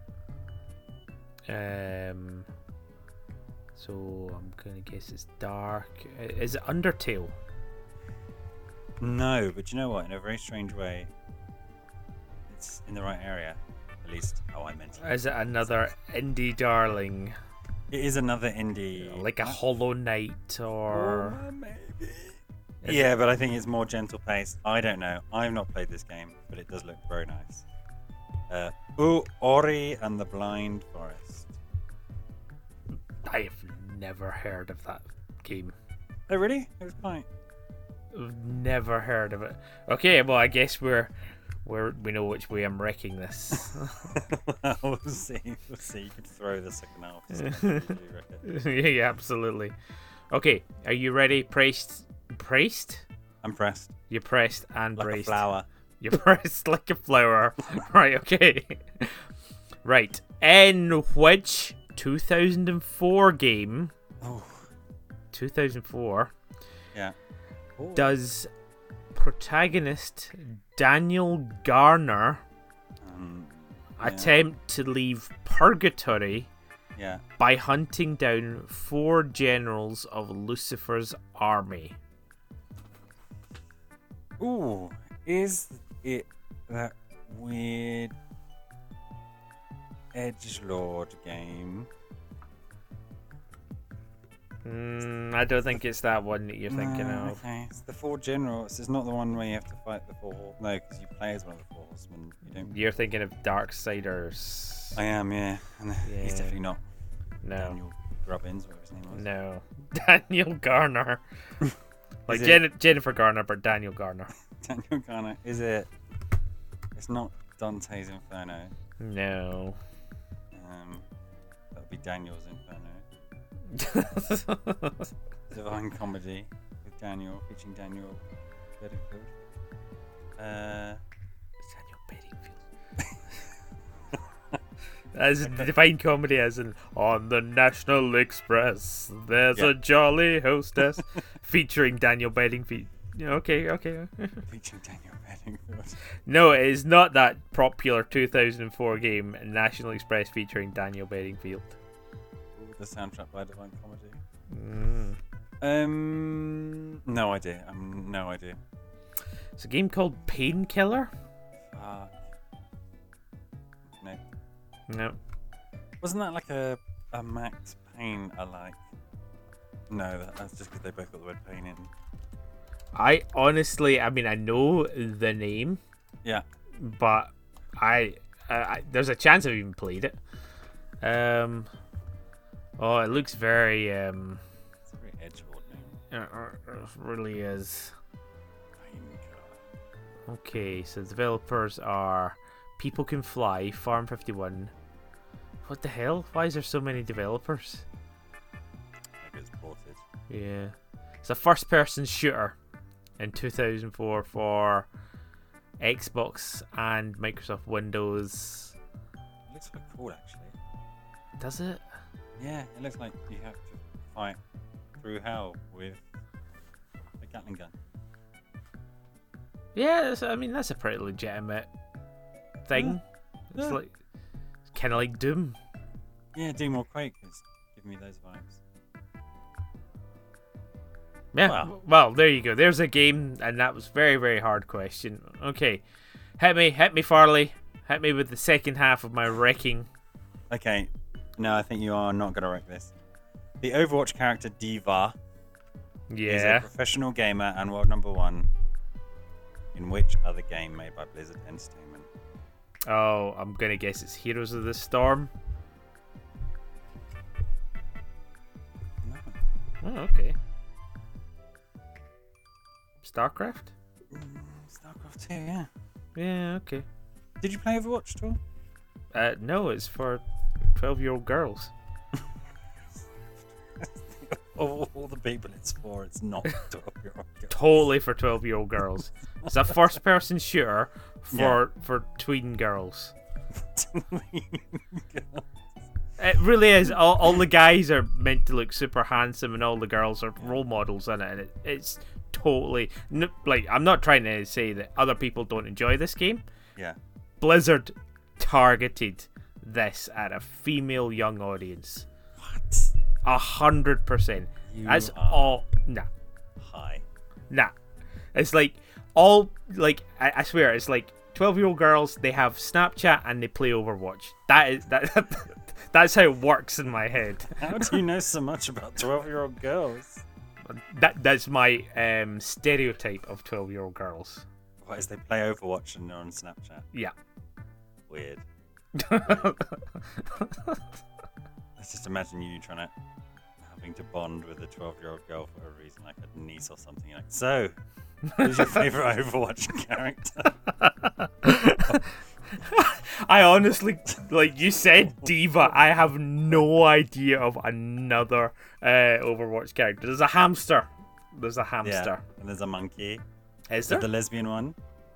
So I'm gonna guess it's dark. Is it Undertale? No, but you know what? In a very strange way, it's in the right area. At least how I meant it. Is it another indie darling? It is another indie. Like a Hollow Knight or... maybe. Yeah, but I think it's more gentle paced. I don't know. I've not played this game, but it does look very nice. Ori and the Blind Forest. I have never heard of that game. Oh, really? It was quite... I've never heard of it. Okay, well, I guess we know which way I'm wrecking this. We'll see. You could throw the second half. Yeah, absolutely. Okay, are you ready? Pressed? I'm pressed. You're pressed and Like braced. a flower. You're pressed like a flower. Right, okay. Right. In which 2004 game... Oh. 2004... Yeah. Ooh. Does protagonist Daniel Garner attempt to leave purgatory by hunting down 4 generals of Lucifer's army? Ooh, is it that weird edgelord game? I don't think it's that one that you're thinking of. Okay, it's the 4 generals. It's not the one where you have to fight the 4. No, because you play as one of the 4 horsemen. You're thinking of Darksiders. I am, yeah. And he's definitely not. No. Daniel Grubbins, whatever his name was. No. Daniel Garner. Like Jennifer Garner, but Daniel Garner. Daniel Garner. Is it? It's not Dante's Inferno. No. That would be Daniel's Inferno. Divine Comedy with Daniel, featuring Daniel Bedingfield. Daniel Bedingfield. As in Divine Comedy, as in on the National Express, there's a jolly hostess, featuring Daniel Bedingfield. Yeah, okay. Featuring Daniel Bedingfield. No, it is not that popular 2004 game, National Express, featuring Daniel Bedingfield. Ooh, the soundtrack by Divine Comedy. Mm. No idea. No idea. It's a game called Painkiller. No. No. Wasn't that like a Max Payne alike? No, that's just because they both got the word pain in. I honestly, I know the name. Yeah. But I there's a chance I've even played it. Oh, it looks very It's a very edgelord name. it really is. Painkiller. Okay, so the developers are People Can Fly, Farm 51. What the hell? Why is there so many developers? Maybe it's ported. Yeah. It's a first-person shooter in 2004 for Xbox and Microsoft Windows. It looks quite cool, actually. Does it? Yeah, it looks like you have to fight through hell with a Gatling gun. Yeah, that's a pretty legitimate thing. Yeah. It's like kind of like Doom. Yeah, Doom or Quake is giving me those vibes. Yeah. Wow. Well, there you go. There's a game, and that was very, very hard question. Okay, hit me, Farley. Hit me with the second half of my wrecking. Okay, no, I think you are not going to wreck this. The Overwatch character D.Va is a Yeah. professional gamer and world number one in which other game made by Blizzard Entertainment? Oh, I'm gonna guess it's Heroes of the Storm. No. Oh, okay. StarCraft? StarCraft 2, yeah. Yeah, okay. Did you play Overwatch at all? No, it's for 12-year-old girls. Of all the people it's for, it's not 12-year-old girls. Totally for 12-year-old girls. It's a first-person shooter for tween girls. It really is. All the guys are meant to look super handsome, and all the girls are role models in it. And it's totally like, I'm not trying to say that other people don't enjoy this game. Yeah. Blizzard targeted this at a female young audience. What? 100%. You That's are all. Nah. high. It's like all like I swear it's like 12-year-old girls. They have Snapchat and they play Overwatch. That that's how it works in my head. How do you know so much about 12-year-old girls? That's my stereotype of 12-year-old girls. What is they play Overwatch and they're on Snapchat? Yeah. Weird. Let's just imagine you having to bond with a 12-year-old girl for a reason, like a niece or something. Like, so, who's your favorite Overwatch character? I honestly, like you said, D.Va. I have no idea of another Overwatch character. There's a hamster. Yeah, and there's a monkey. Is there? The lesbian one.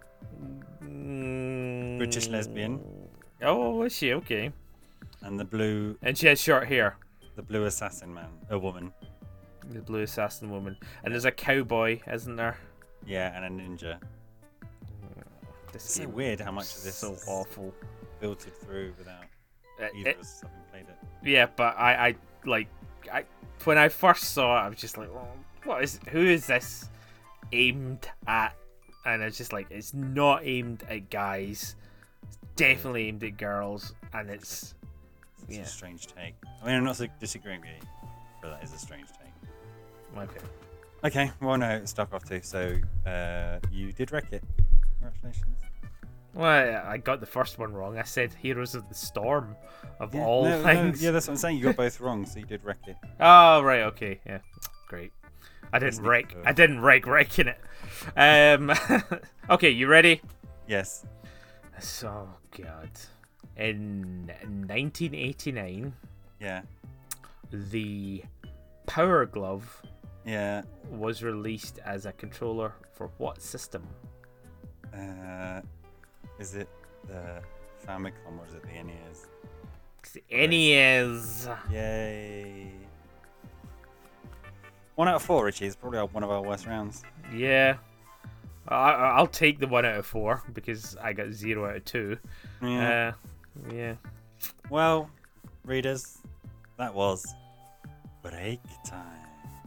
British lesbian. Oh, is she? Okay. And the blue. And she has short hair. The blue assassin woman. The blue assassin woman. And there's a cowboy, isn't there? Yeah, and a ninja. This It's so game weird how much of this is so is awful. filtered through without either of us having played it. Yeah, but I when I first saw it, I was just like, oh, who is this aimed at? And it's just like, it's not aimed at guys. It's definitely aimed at girls, and it's It's a strange take. I mean, I'm not disagreeing with you, but that is a strange take. okay. Okay, well, no, it's StarCraft 2, so you did wreck it. Congratulations. Well, I got the first one wrong. I said Heroes of the Storm, of all No, things. yeah, that's what I'm saying. You got both wrong, so you did wreck it. Oh, right, okay, yeah, great. I That's didn't wreck. good. I didn't wrecking it. Okay, you ready? Yes. So, God. In 1989, Yeah. the Power Glove Yeah. was released as a controller for what system? Is it the Famicom or is it the NES? It's the NES. Yay. 1 out of 4, Richie. It's probably one of our worst rounds. Yeah, I'll take the 1 out of 4 because I got 0 out of 2. Yeah. Yeah. Well, readers, that was break time.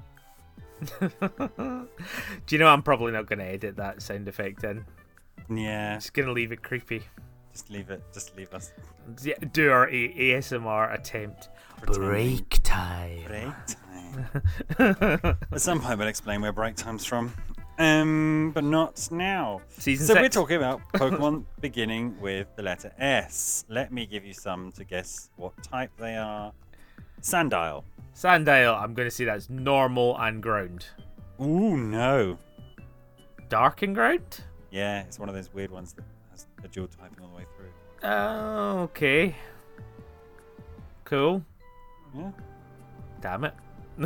Do you know I'm probably not going to edit that sound effect in? Yeah. Just going to leave it creepy. Just leave it. Just leave us. Yeah, do our ASMR attempt. Pretending. Break time. Break time. At some point, we'll explain where break time's from. But not now. Season So 6. we're talking about Pokemon beginning with the letter S. Let me give you some to guess what type they are. Sandile. Sandile, I'm going to say that's normal and ground. Ooh, no. Dark and ground? Yeah, it's one of those weird ones that has a dual typing all the way through. Oh, okay. Cool. Yeah. Damn it.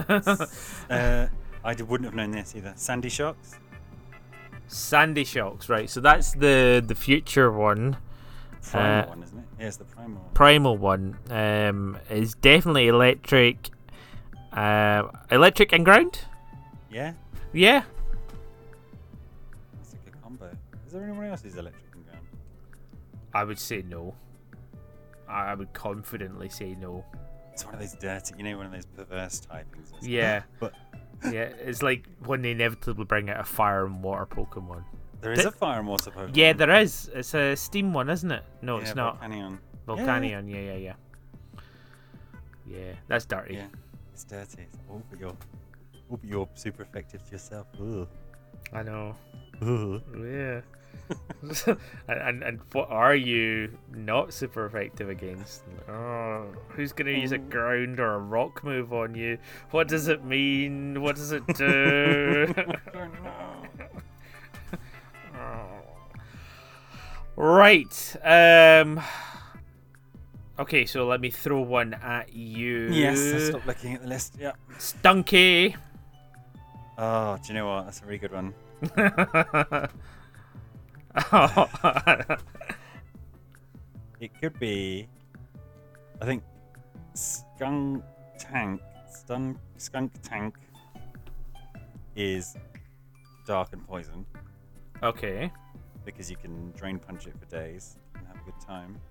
Wouldn't have known this either. Sandy Shocks? Sandy Shocks, right. So that's the future one. Primal one, isn't it? Yeah, it's the primal one. Primal one is definitely electric. Electric and ground? Yeah? Yeah. That's a good combo. Is there anyone else who's electric and ground? I would say no. I would confidently say no. It's one of those dirty, one of those perverse typings. Yeah. But Yeah, it's like when they inevitably bring out a fire and water Pokemon. there is a fire and water Pokemon. Yeah, there is. It's a steam one, isn't it? No, Yeah, it's not. Volcanion. Volcanion, yeah. Yeah, that's dirty. Yeah, it's dirty. But you're super effective to yourself. Ugh. I know. Ugh. Yeah. and what are you not super effective against? Oh, who's going to use a ground or a rock move on you? What does it mean? What does it do? I don't know. Right. Okay, so let me throw one at you. Yes, I stopped looking at the list. Yeah. Stunky. Oh, do you know what? That's a really good one. It could be, I think, Skunk Tank is dark and poison Okay. because you can drain punch it for days and have a good time.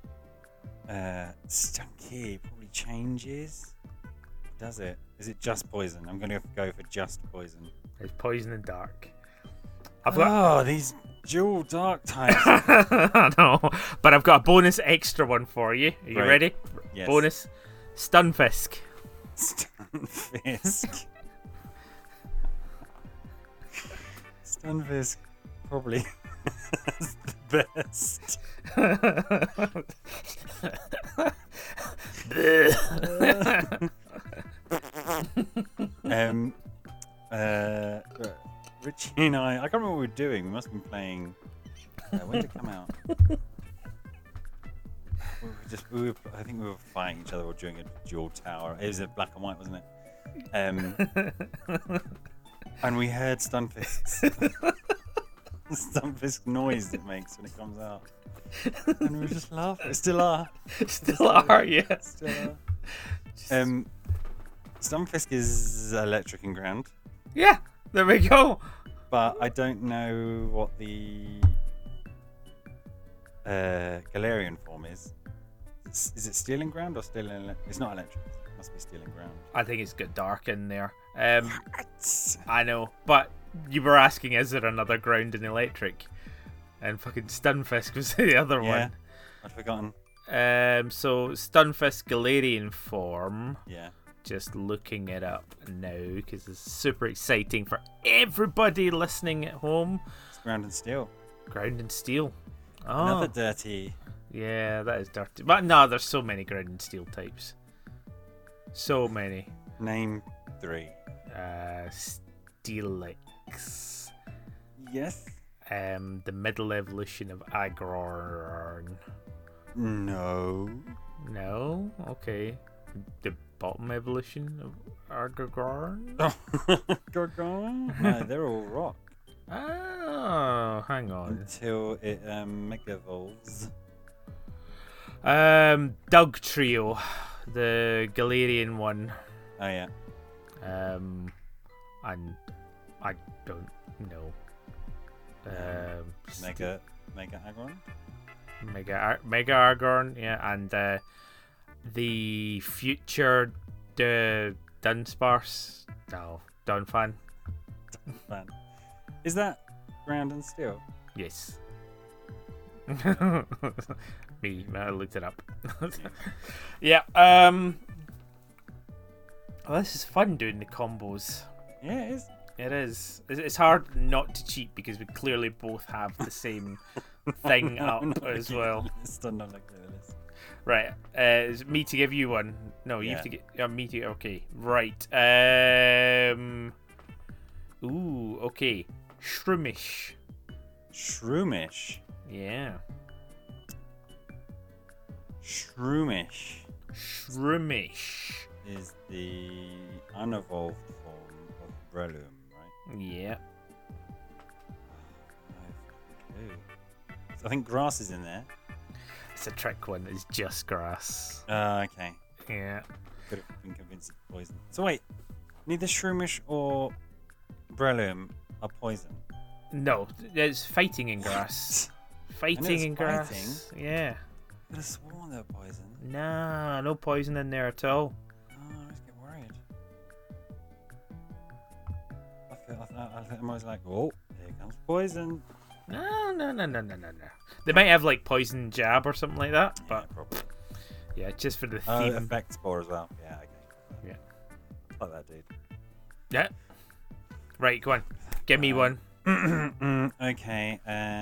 Stunky probably changes. Does it? Is it just poison? I'm going to go for just poison. It's poison and dark. I've got. Oh, these dual dark types. I know, but I've got a bonus extra one for you. Are you Right. ready? Yes. Bonus. Stunfisk. Stunfisk. Stunfisk probably is the best. Richie and I can't remember what we were doing. We must have been playing. When did it come out? I think we were fighting each other or doing a dual tower. It was a black and white, wasn't it? And we heard Stunfisk noise it makes when it comes out. And we were just laughing. Still are. Still are, yeah. Still are. Stunfisk is electric and ground, Yeah, there we go. but I don't know what the Galarian form is. Is it steel and ground or steel and electric? It's not electric. It must be steel and ground. I think it's got dark in there. I know, but you were asking, is there another ground in electric? And fucking Stunfisk was the other Yeah, one. I'd forgotten. So Stunfisk Galarian form. Yeah. Just looking it up now because it's super exciting for everybody listening at home. It's ground and steel. Ground and steel. Oh, Another dirty. yeah, that is dirty. But no, there's so many ground and steel types. So many. Name 3. Steelix. Yes. The middle evolution of Agrorn. No. No? Okay. The bottom evolution of Agrorn? Gorgon? No, they're all rock. Oh, hang on. Until it mega evolves. Doug Trio. The Galarian one. Oh, yeah. And I don't know. Mega Agron. Mega Argon, yeah, and the future Dunsparce. No, Dunfan. Fan. Is that ground and steel? Yes. Me, I looked it up. Yeah. Well, this is fun doing the combos. Yeah, it is. It is. It's hard not to cheat because we clearly both have the same thing up as well. Right. Is it me to give you one? No, you have to get me to. Okay. Right. Ooh. Okay. Shroomish. Shroomish. Yeah. Shroomish is the unevolved form of Breloom, right? Yeah. So I think grass is in there. It's a trick one. It's just grass. Okay. Yeah. Could have been convinced it's poison. So wait, neither Shroomish or Breloom are poison. No, it's fighting in grass. Fighting in grass. Yeah. I could have sworn they're poison. Nah, no poison in there at all. Oh, I just get worried. I think I'm always like, oh, here comes poison. No. They might have like poison jab or something like that, but Yeah, probably. yeah, just for the Oh, theme. effect spore as well. Yeah, okay. Yeah. Like that, dude. Yeah. Right, go on. Give me one. Okay.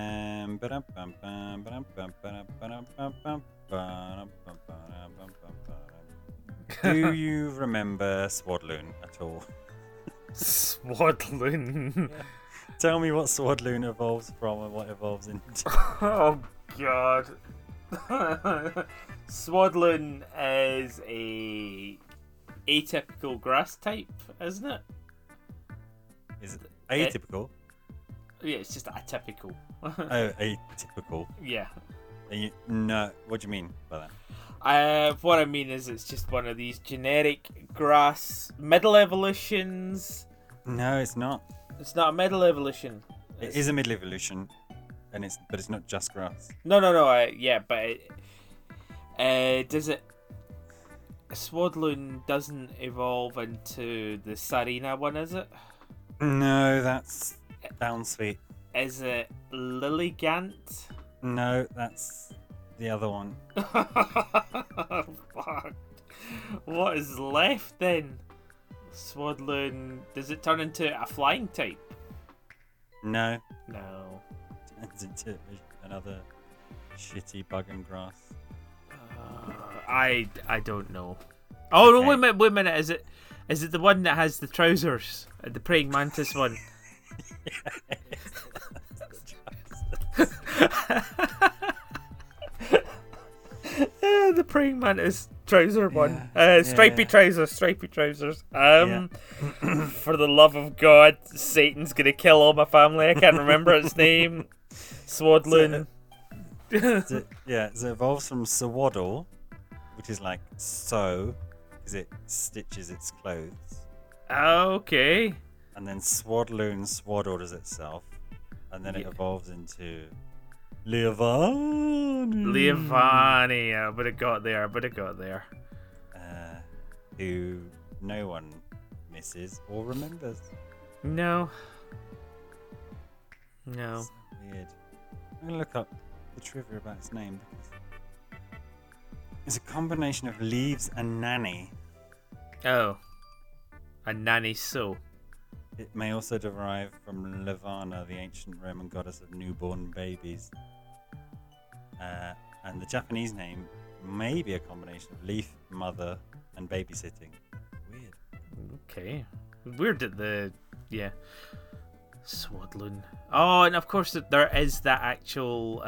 Do you remember Swadloon at all? Swadloon. Tell me what Swadloon evolves from and what evolves into. Oh god. Swadloon is a atypical grass type, isn't it? Is it atypical? Yeah, it's just atypical. Oh, atypical. Yeah. No, what do you mean by that? What I mean is it's just one of these generic grass middle evolutions. No, it's not. It's not a middle evolution. It is a middle evolution, but it's not just grass. No. Yeah, but does it? Swadloon doesn't evolve into the Sarina one, is it? No, that's Downsweet. Is it Lilligant? No, that's the other one. Fuck. What is left then? Swadloon. Does it turn into a flying type? No. No. Turns into another shitty bug and grass. I don't know. Oh no! Okay. Wait a minute. Is it the one that has the trousers? The praying mantis one? The praying mantis trouser one. Stripy trousers. For the love of God, Satan's gonna kill all my family. I can't remember its name. Swadloon. So it evolves from Swaddle, which is like sew, because it stitches its clothes. Okay. And then Swadloon swaddles itself, and then it evolves into Leovani. I would have got there. Who no one misses or remembers. No. So weird. I'm gonna look up the trivia about its name because it's a combination of leaves and nanny. Oh. A nanny so. It may also derive from Levana, the ancient Roman goddess of newborn babies. And the Japanese name may be a combination of leaf, mother, and babysitting. Weird. Okay. Weird that Swadloon. Oh, and of course there is that actual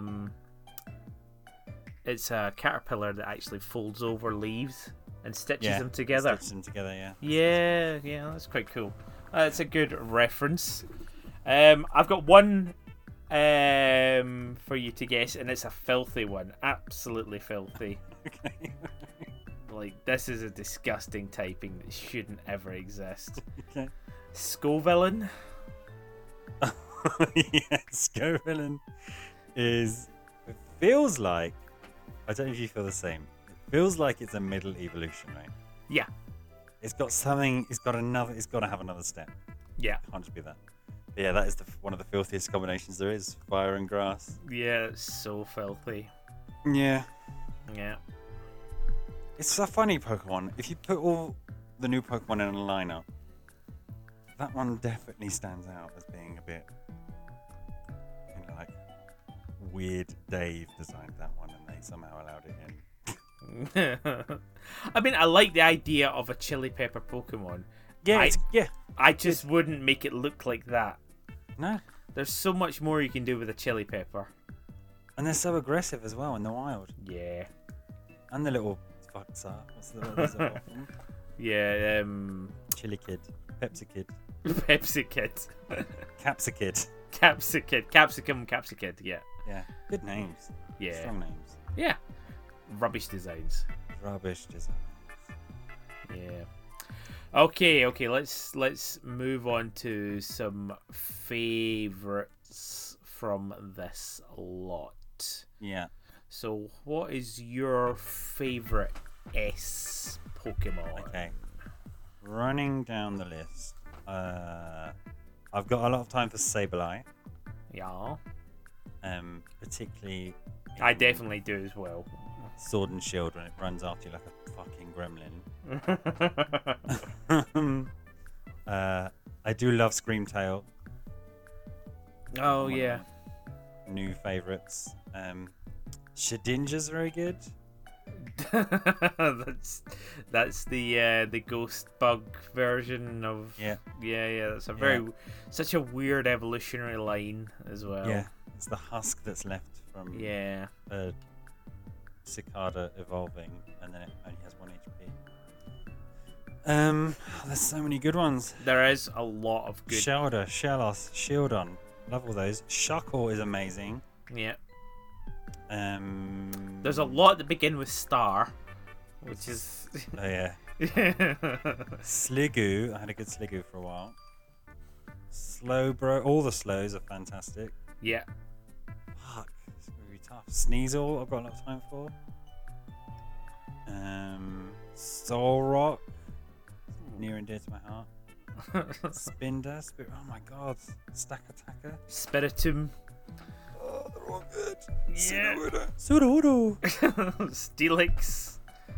it's a caterpillar that actually folds over leaves and stitches them together. Yeah, that's quite cool. That's a good reference. I've got one for you to guess, and it's a filthy one. Absolutely filthy. Okay. Like, this is a disgusting typing that shouldn't ever exist. Okay. Scovillain. Yeah, Scovillain is. It feels like. I don't know if you feel the same. It feels like it's a middle evolution, right? Yeah. It's got something. It's got another. It's got to have another step. Yeah. Can't just be that. But yeah, that is one of the filthiest combinations there is. Fire and grass. Yeah, it's so filthy. Yeah. Yeah. It's a funny Pokemon. If you put all the new Pokemon in a lineup, that one definitely stands out as being a bit, like weird. Dave designed that one, and they somehow allowed it in. I mean, I like the idea of a chili pepper Pokemon. Yeah, I just wouldn't make it look like that. No, There's so much more you can do with a chili pepper. and they're so aggressive as well in the wild. Yeah. And the little fucks are. What's the little Yeah, Chili Kid, Pepsi Kid, Pepsi Kid. Capsicid. Capsicum, yeah. Yeah, good names. Yeah. Strong names. Yeah. Rubbish designs. Rubbish design. Yeah. Okay, let's move on to some favorites from this lot. Yeah. So, what is your favorite S Pokemon? Okay. Running down the list. I've got a lot of time for Sableye. Yeah, Particularly I definitely do as well. Sword and Shield when it runs after you like a fucking gremlin. I do love Screamtail. Oh One of yeah. my new favourites. Shedinja's very good. that's the ghost bug version of Yeah. That's a such a weird evolutionary line as well. Yeah. It's the husk that's left from Yeah. a cicada evolving, and then it only has 1 HP. There's so many good ones. There is a lot of good. Shelder, Shellos, Shieldon. Love all those. Shuckle is amazing. Yeah. Um, There's a lot that begin with star, which is. Oh yeah. Sliggoo. I had a good Sliggoo for a while. Slowbro. All the slows are fantastic. Yeah. Fuck. It's really tough. Sneasel. I've got a lot of time for. Solrock. Near and dear to my heart. Spinder. Oh my god. Stack Attacker. Spiritomb. Oh, they're all good. Yeah. Sudowoodo. Steelix.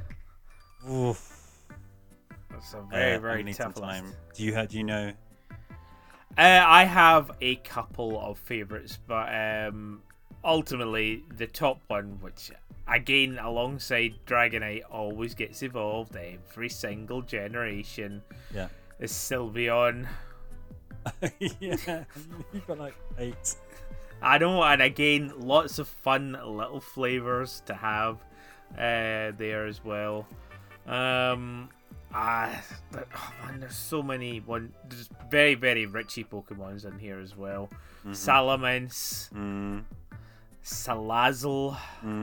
Oof. That's a very, I very need tough some time. list. Do you know? I have a couple of favourites, but ultimately the top one, which again alongside Dragonite always gets evolved every single generation, Yeah. is Sylveon. Yeah. You've got like 8. I know, and again, lots of fun little flavors to have there as well. Oh man, there's so many. There's very, very richy Pokemons in here as well. Mm-hmm. Salamence, Salazzle,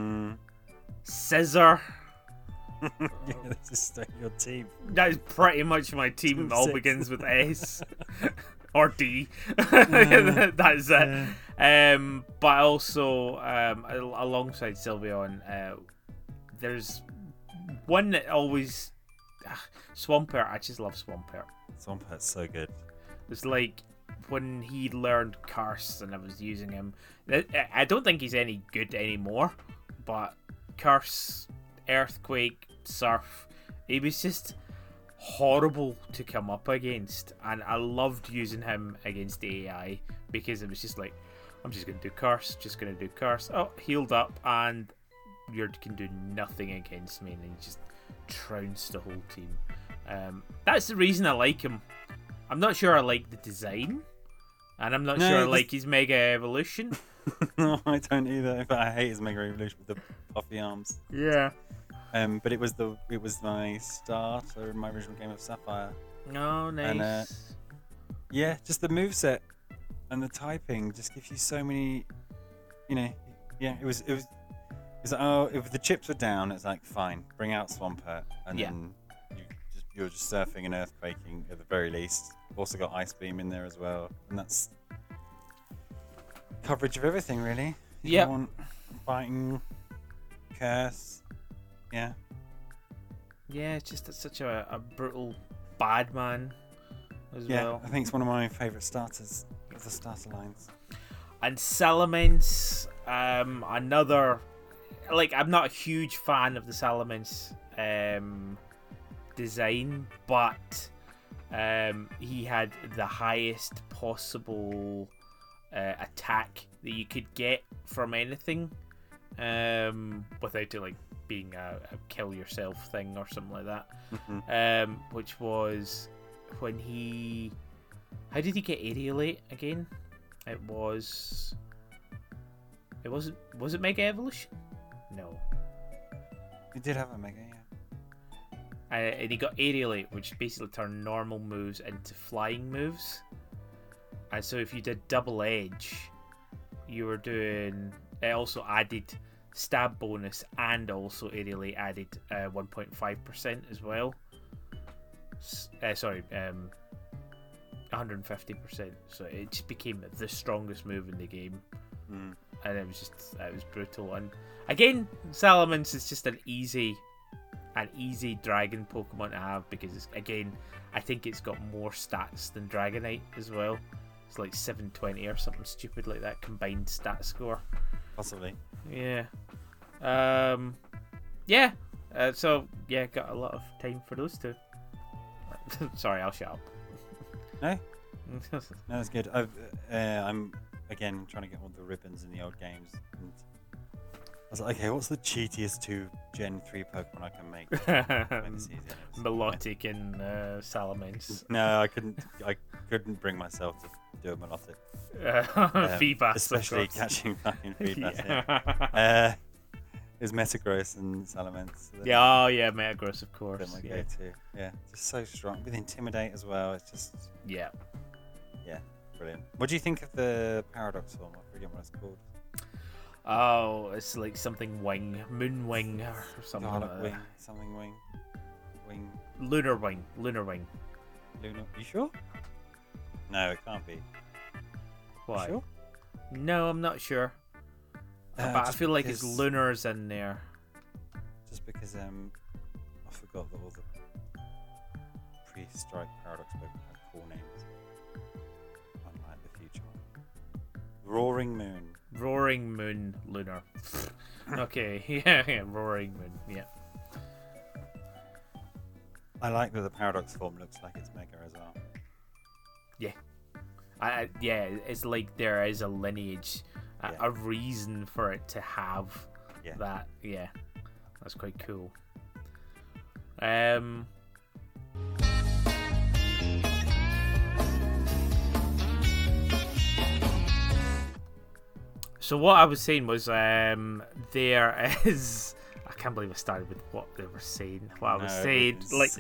Scizor. Yeah, this is your team. That is pretty much my team. All 6. begins with S or D. That's it. But also alongside Sylveon, there's one that always Swampert. I just love Swampert. Swampert's so good. It's like when he learned Curse and I was using him. I don't think he's any good anymore, but Curse, Earthquake, Surf, he was just horrible to come up against, and I loved using him against AI because it was just like, I'm just going to do Curse, oh, healed up, and you can do nothing against me, and then you just trounce the whole team. That's the reason I like him. I'm not sure I like the design, and I'm not sure I like his Mega Evolution. No, I don't either. In fact, I hate his Mega Evolution with the puffy arms. Yeah. But it was my starter in my original game of Sapphire. Oh, nice. And, yeah, just the moveset and the typing just gives you so many, yeah, it was like, oh, if the chips were down, it's like, fine, bring out Swampert, and then you're just surfing and earthquaking at the very least. Also got Ice Beam in there as well, and that's coverage of everything, really. If Yep. you want fighting, curse, yeah. Yeah, it's just such a brutal bad man as Yeah, well. I think it's one of my favourite starters of the starter lines. And Salamence, another, like, I'm not a huge fan of the Salamence design, but he had the highest possible attack that you could get from anything, without it like being a kill yourself thing or something like that. Mhm. Which was when he, how did he get Aerialate again? Was it Mega Evolution? No. You did have a mega, yeah. And he got Aerialate, which basically turned normal moves into flying moves. And so if you did Double Edge, you were doing... It also added stab bonus, and also Aerialate added 1.5% as well. 150%. So it just became the strongest move in the game. Mm. And it was brutal. And again, Salamence is just an easy dragon Pokemon to have, because it's, again, I think it's got more stats than Dragonite as well. It's like 720 or something stupid like that combined stat score. Possibly. Yeah. So yeah, got a lot of time for those two. Sorry, I'll shut up. No, it's good. I'm again trying to get all the ribbons in the old games. And I was like, okay, what's the cheatiest two Gen 3 Pokemon I can make? Make this easier. Melodic and Salamence. No, I couldn't bring myself to do a Melodic. Feedback, especially catching fucking feedback. Yeah. It was Metagross and Salamence. Yeah, Metagross, of course. They're my go-to. Yeah, just so strong. With Intimidate as well, it's just... Yeah. Yeah, brilliant. What do you think of the Paradox form? I forget what it's called. Oh, it's like something wing. Moon wing or something like that. Wing. Something wing. Wing. Lunar wing. Lunar. You sure? No, it can't be. Why? You sure? No, I'm not sure. But I feel like it's lunars in there. Just because I forgot that all the prehistoric Paradox Pokemon had cool names. Unlike the future one. Roaring Moon. Roaring Moon Lunar. Okay, yeah, Roaring Moon, yeah. I like that the Paradox form looks like it's Mega as well. Yeah. It's like there is a lineage, a reason for it to have that. Yeah, that's quite cool. So what I was saying was, there is... I can't believe I started with what they were saying. What I was saying, like,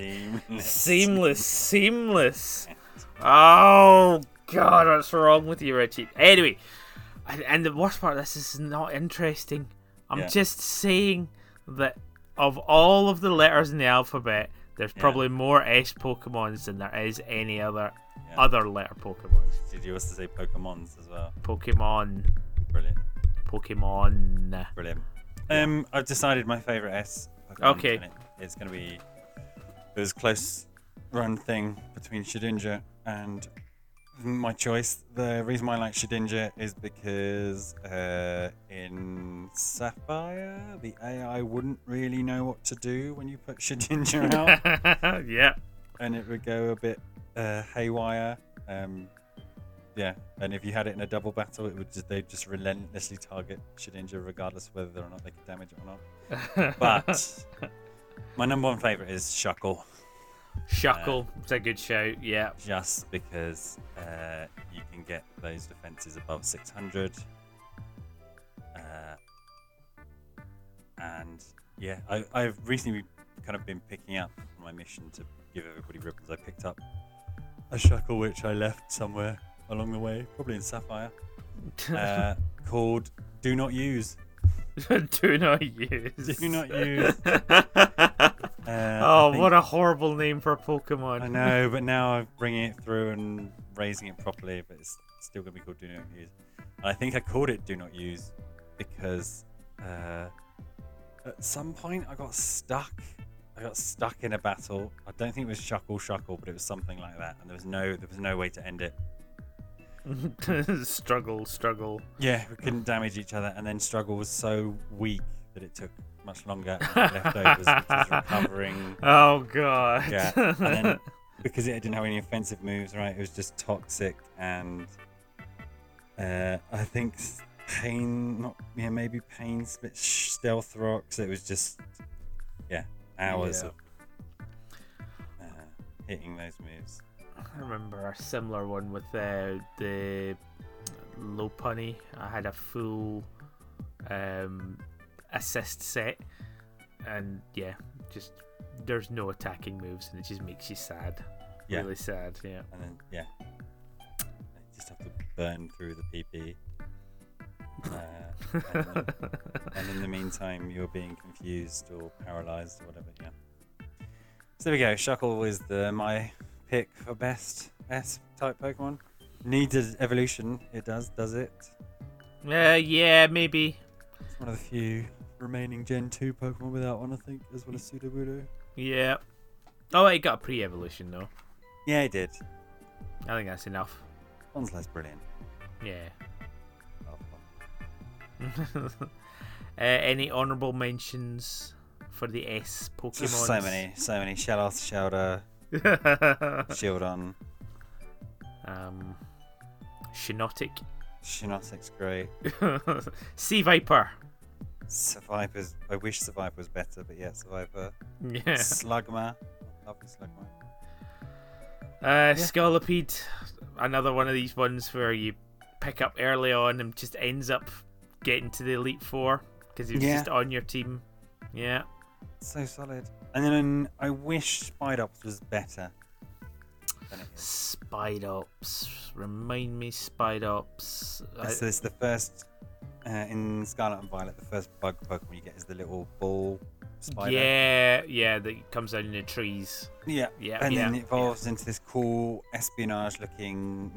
seamless. Oh God, what's wrong with you, Richie? Anyway, and the worst part of this is not interesting. I'm just saying that of all of the letters in the alphabet, there's probably more S Pokemons than there is any other letter Pokemons. Did you also say Pokemons as well? Pokemon. Brilliant. Pokemon. Brilliant. I've decided my favourite S Pokemon. Okay. It's going to be... There's a close run thing between Shedinja and my choice. The reason why I like Shedinja is because in Sapphire, the AI wouldn't really know what to do when you put Shedinja out. Yeah. And it would go a bit haywire. Yeah, and if you had it in a double battle, they'd just relentlessly target Shedinja regardless of whether or not they could damage it or not. But my number one favourite is Shuckle. Shuckle, it's a good shout, yeah. Just because you can get those defences above 600. And yeah, I've recently kind of been picking up on my mission to give everybody ribbons. I picked up a Shuckle which I left somewhere along the way, probably in Sapphire, called Do Not Use. Do not use. Do not use. What a horrible name for a Pokemon. I know, but now I'm bringing it through and raising it properly. But still going to be called Do Not Use. And I think I called it Do Not Use because at some point I got stuck. I got stuck in a battle. I don't think it was Shuckle, but it was something like that. And there was no way to end it. Struggle. Yeah, we couldn't damage each other. And then Struggle was so weak that it took much longer. And Leftovers was recovering. Oh, God. Yeah. And then because it didn't have any offensive moves, right? It was just toxic and I think maybe Pain split Stealth Rocks. It was just hours of hitting those moves. I remember a similar one with the Lopunny. I had a full assist set, and just there's no attacking moves, and it just makes you sad. Yeah. Really sad. Yeah. And then you just have to burn through the PP. And in the meantime, you're being confused or paralyzed or whatever. Yeah. So there we go. Shuckle is my pick for best S-type Pokemon. Needed evolution. It does it? Yeah, maybe. It's one of the few remaining Gen 2 Pokemon without one, I think, as well as Sudowoodo. Yeah. Oh, it got a pre-evolution though. Yeah, it did. I think that's enough. Onslo's brilliant. Yeah. Oh, Any honourable mentions for the S Pokemon? just so many. Shelloth, Shelder, Shieldon. Shinotic. Shinotic's great. Sea Viper. Survivors. I wish Survivor was better, but yeah, Survivor. Yeah. Slugma. Lovely Slugma. Scolipede. Another one of these ones where you pick up early on and just ends up getting to the Elite Four because he was just on your team. Yeah. So solid. And then I wish Spidops was better than it is. Spidops. Remind me, Spidops. So it's the first in Scarlet and Violet. The first bug Pokemon you get is the little ball spider. Yeah, that comes out in the trees. Yeah. And then it evolves into this cool espionage-looking,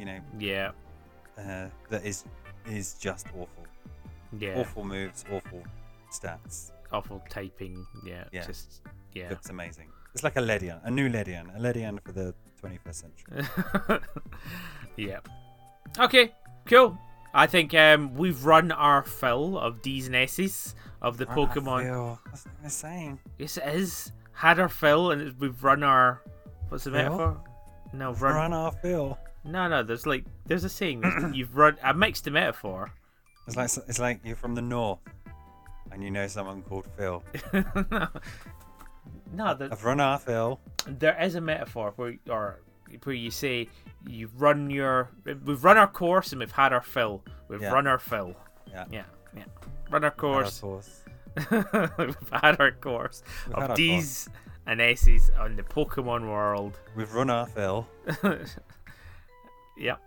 that is just awful. Yeah. Awful moves, awful stats. Awful typing. Yeah. Looks amazing. It's like a Ledian, a new Ledian, a Ledian for the 21st century. Yeah. Okay, cool. I think we've run our fill of D's and S's of the Pokemon. That's not what I'm saying. Yes, it is. Had our fill, and we've run our. What's the metaphor? No, run our fill. No. There's a saying. You've run. I mixed the metaphor. It's like you're from the north, and you know someone called Phil. No, I've run our fill. There is a metaphor where you say we've run our course and we've had our fill. We've run our fill. Yeah. Run our course. We've had our course of D's and S's on the Pokemon world. We've run our fill. Yep.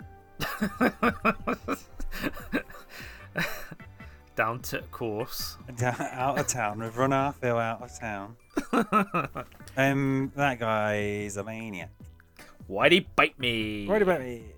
Down to course. Out of town. We've run our fill out of town. That guy's a maniac. Why'd he bite me? Why'd he bite me?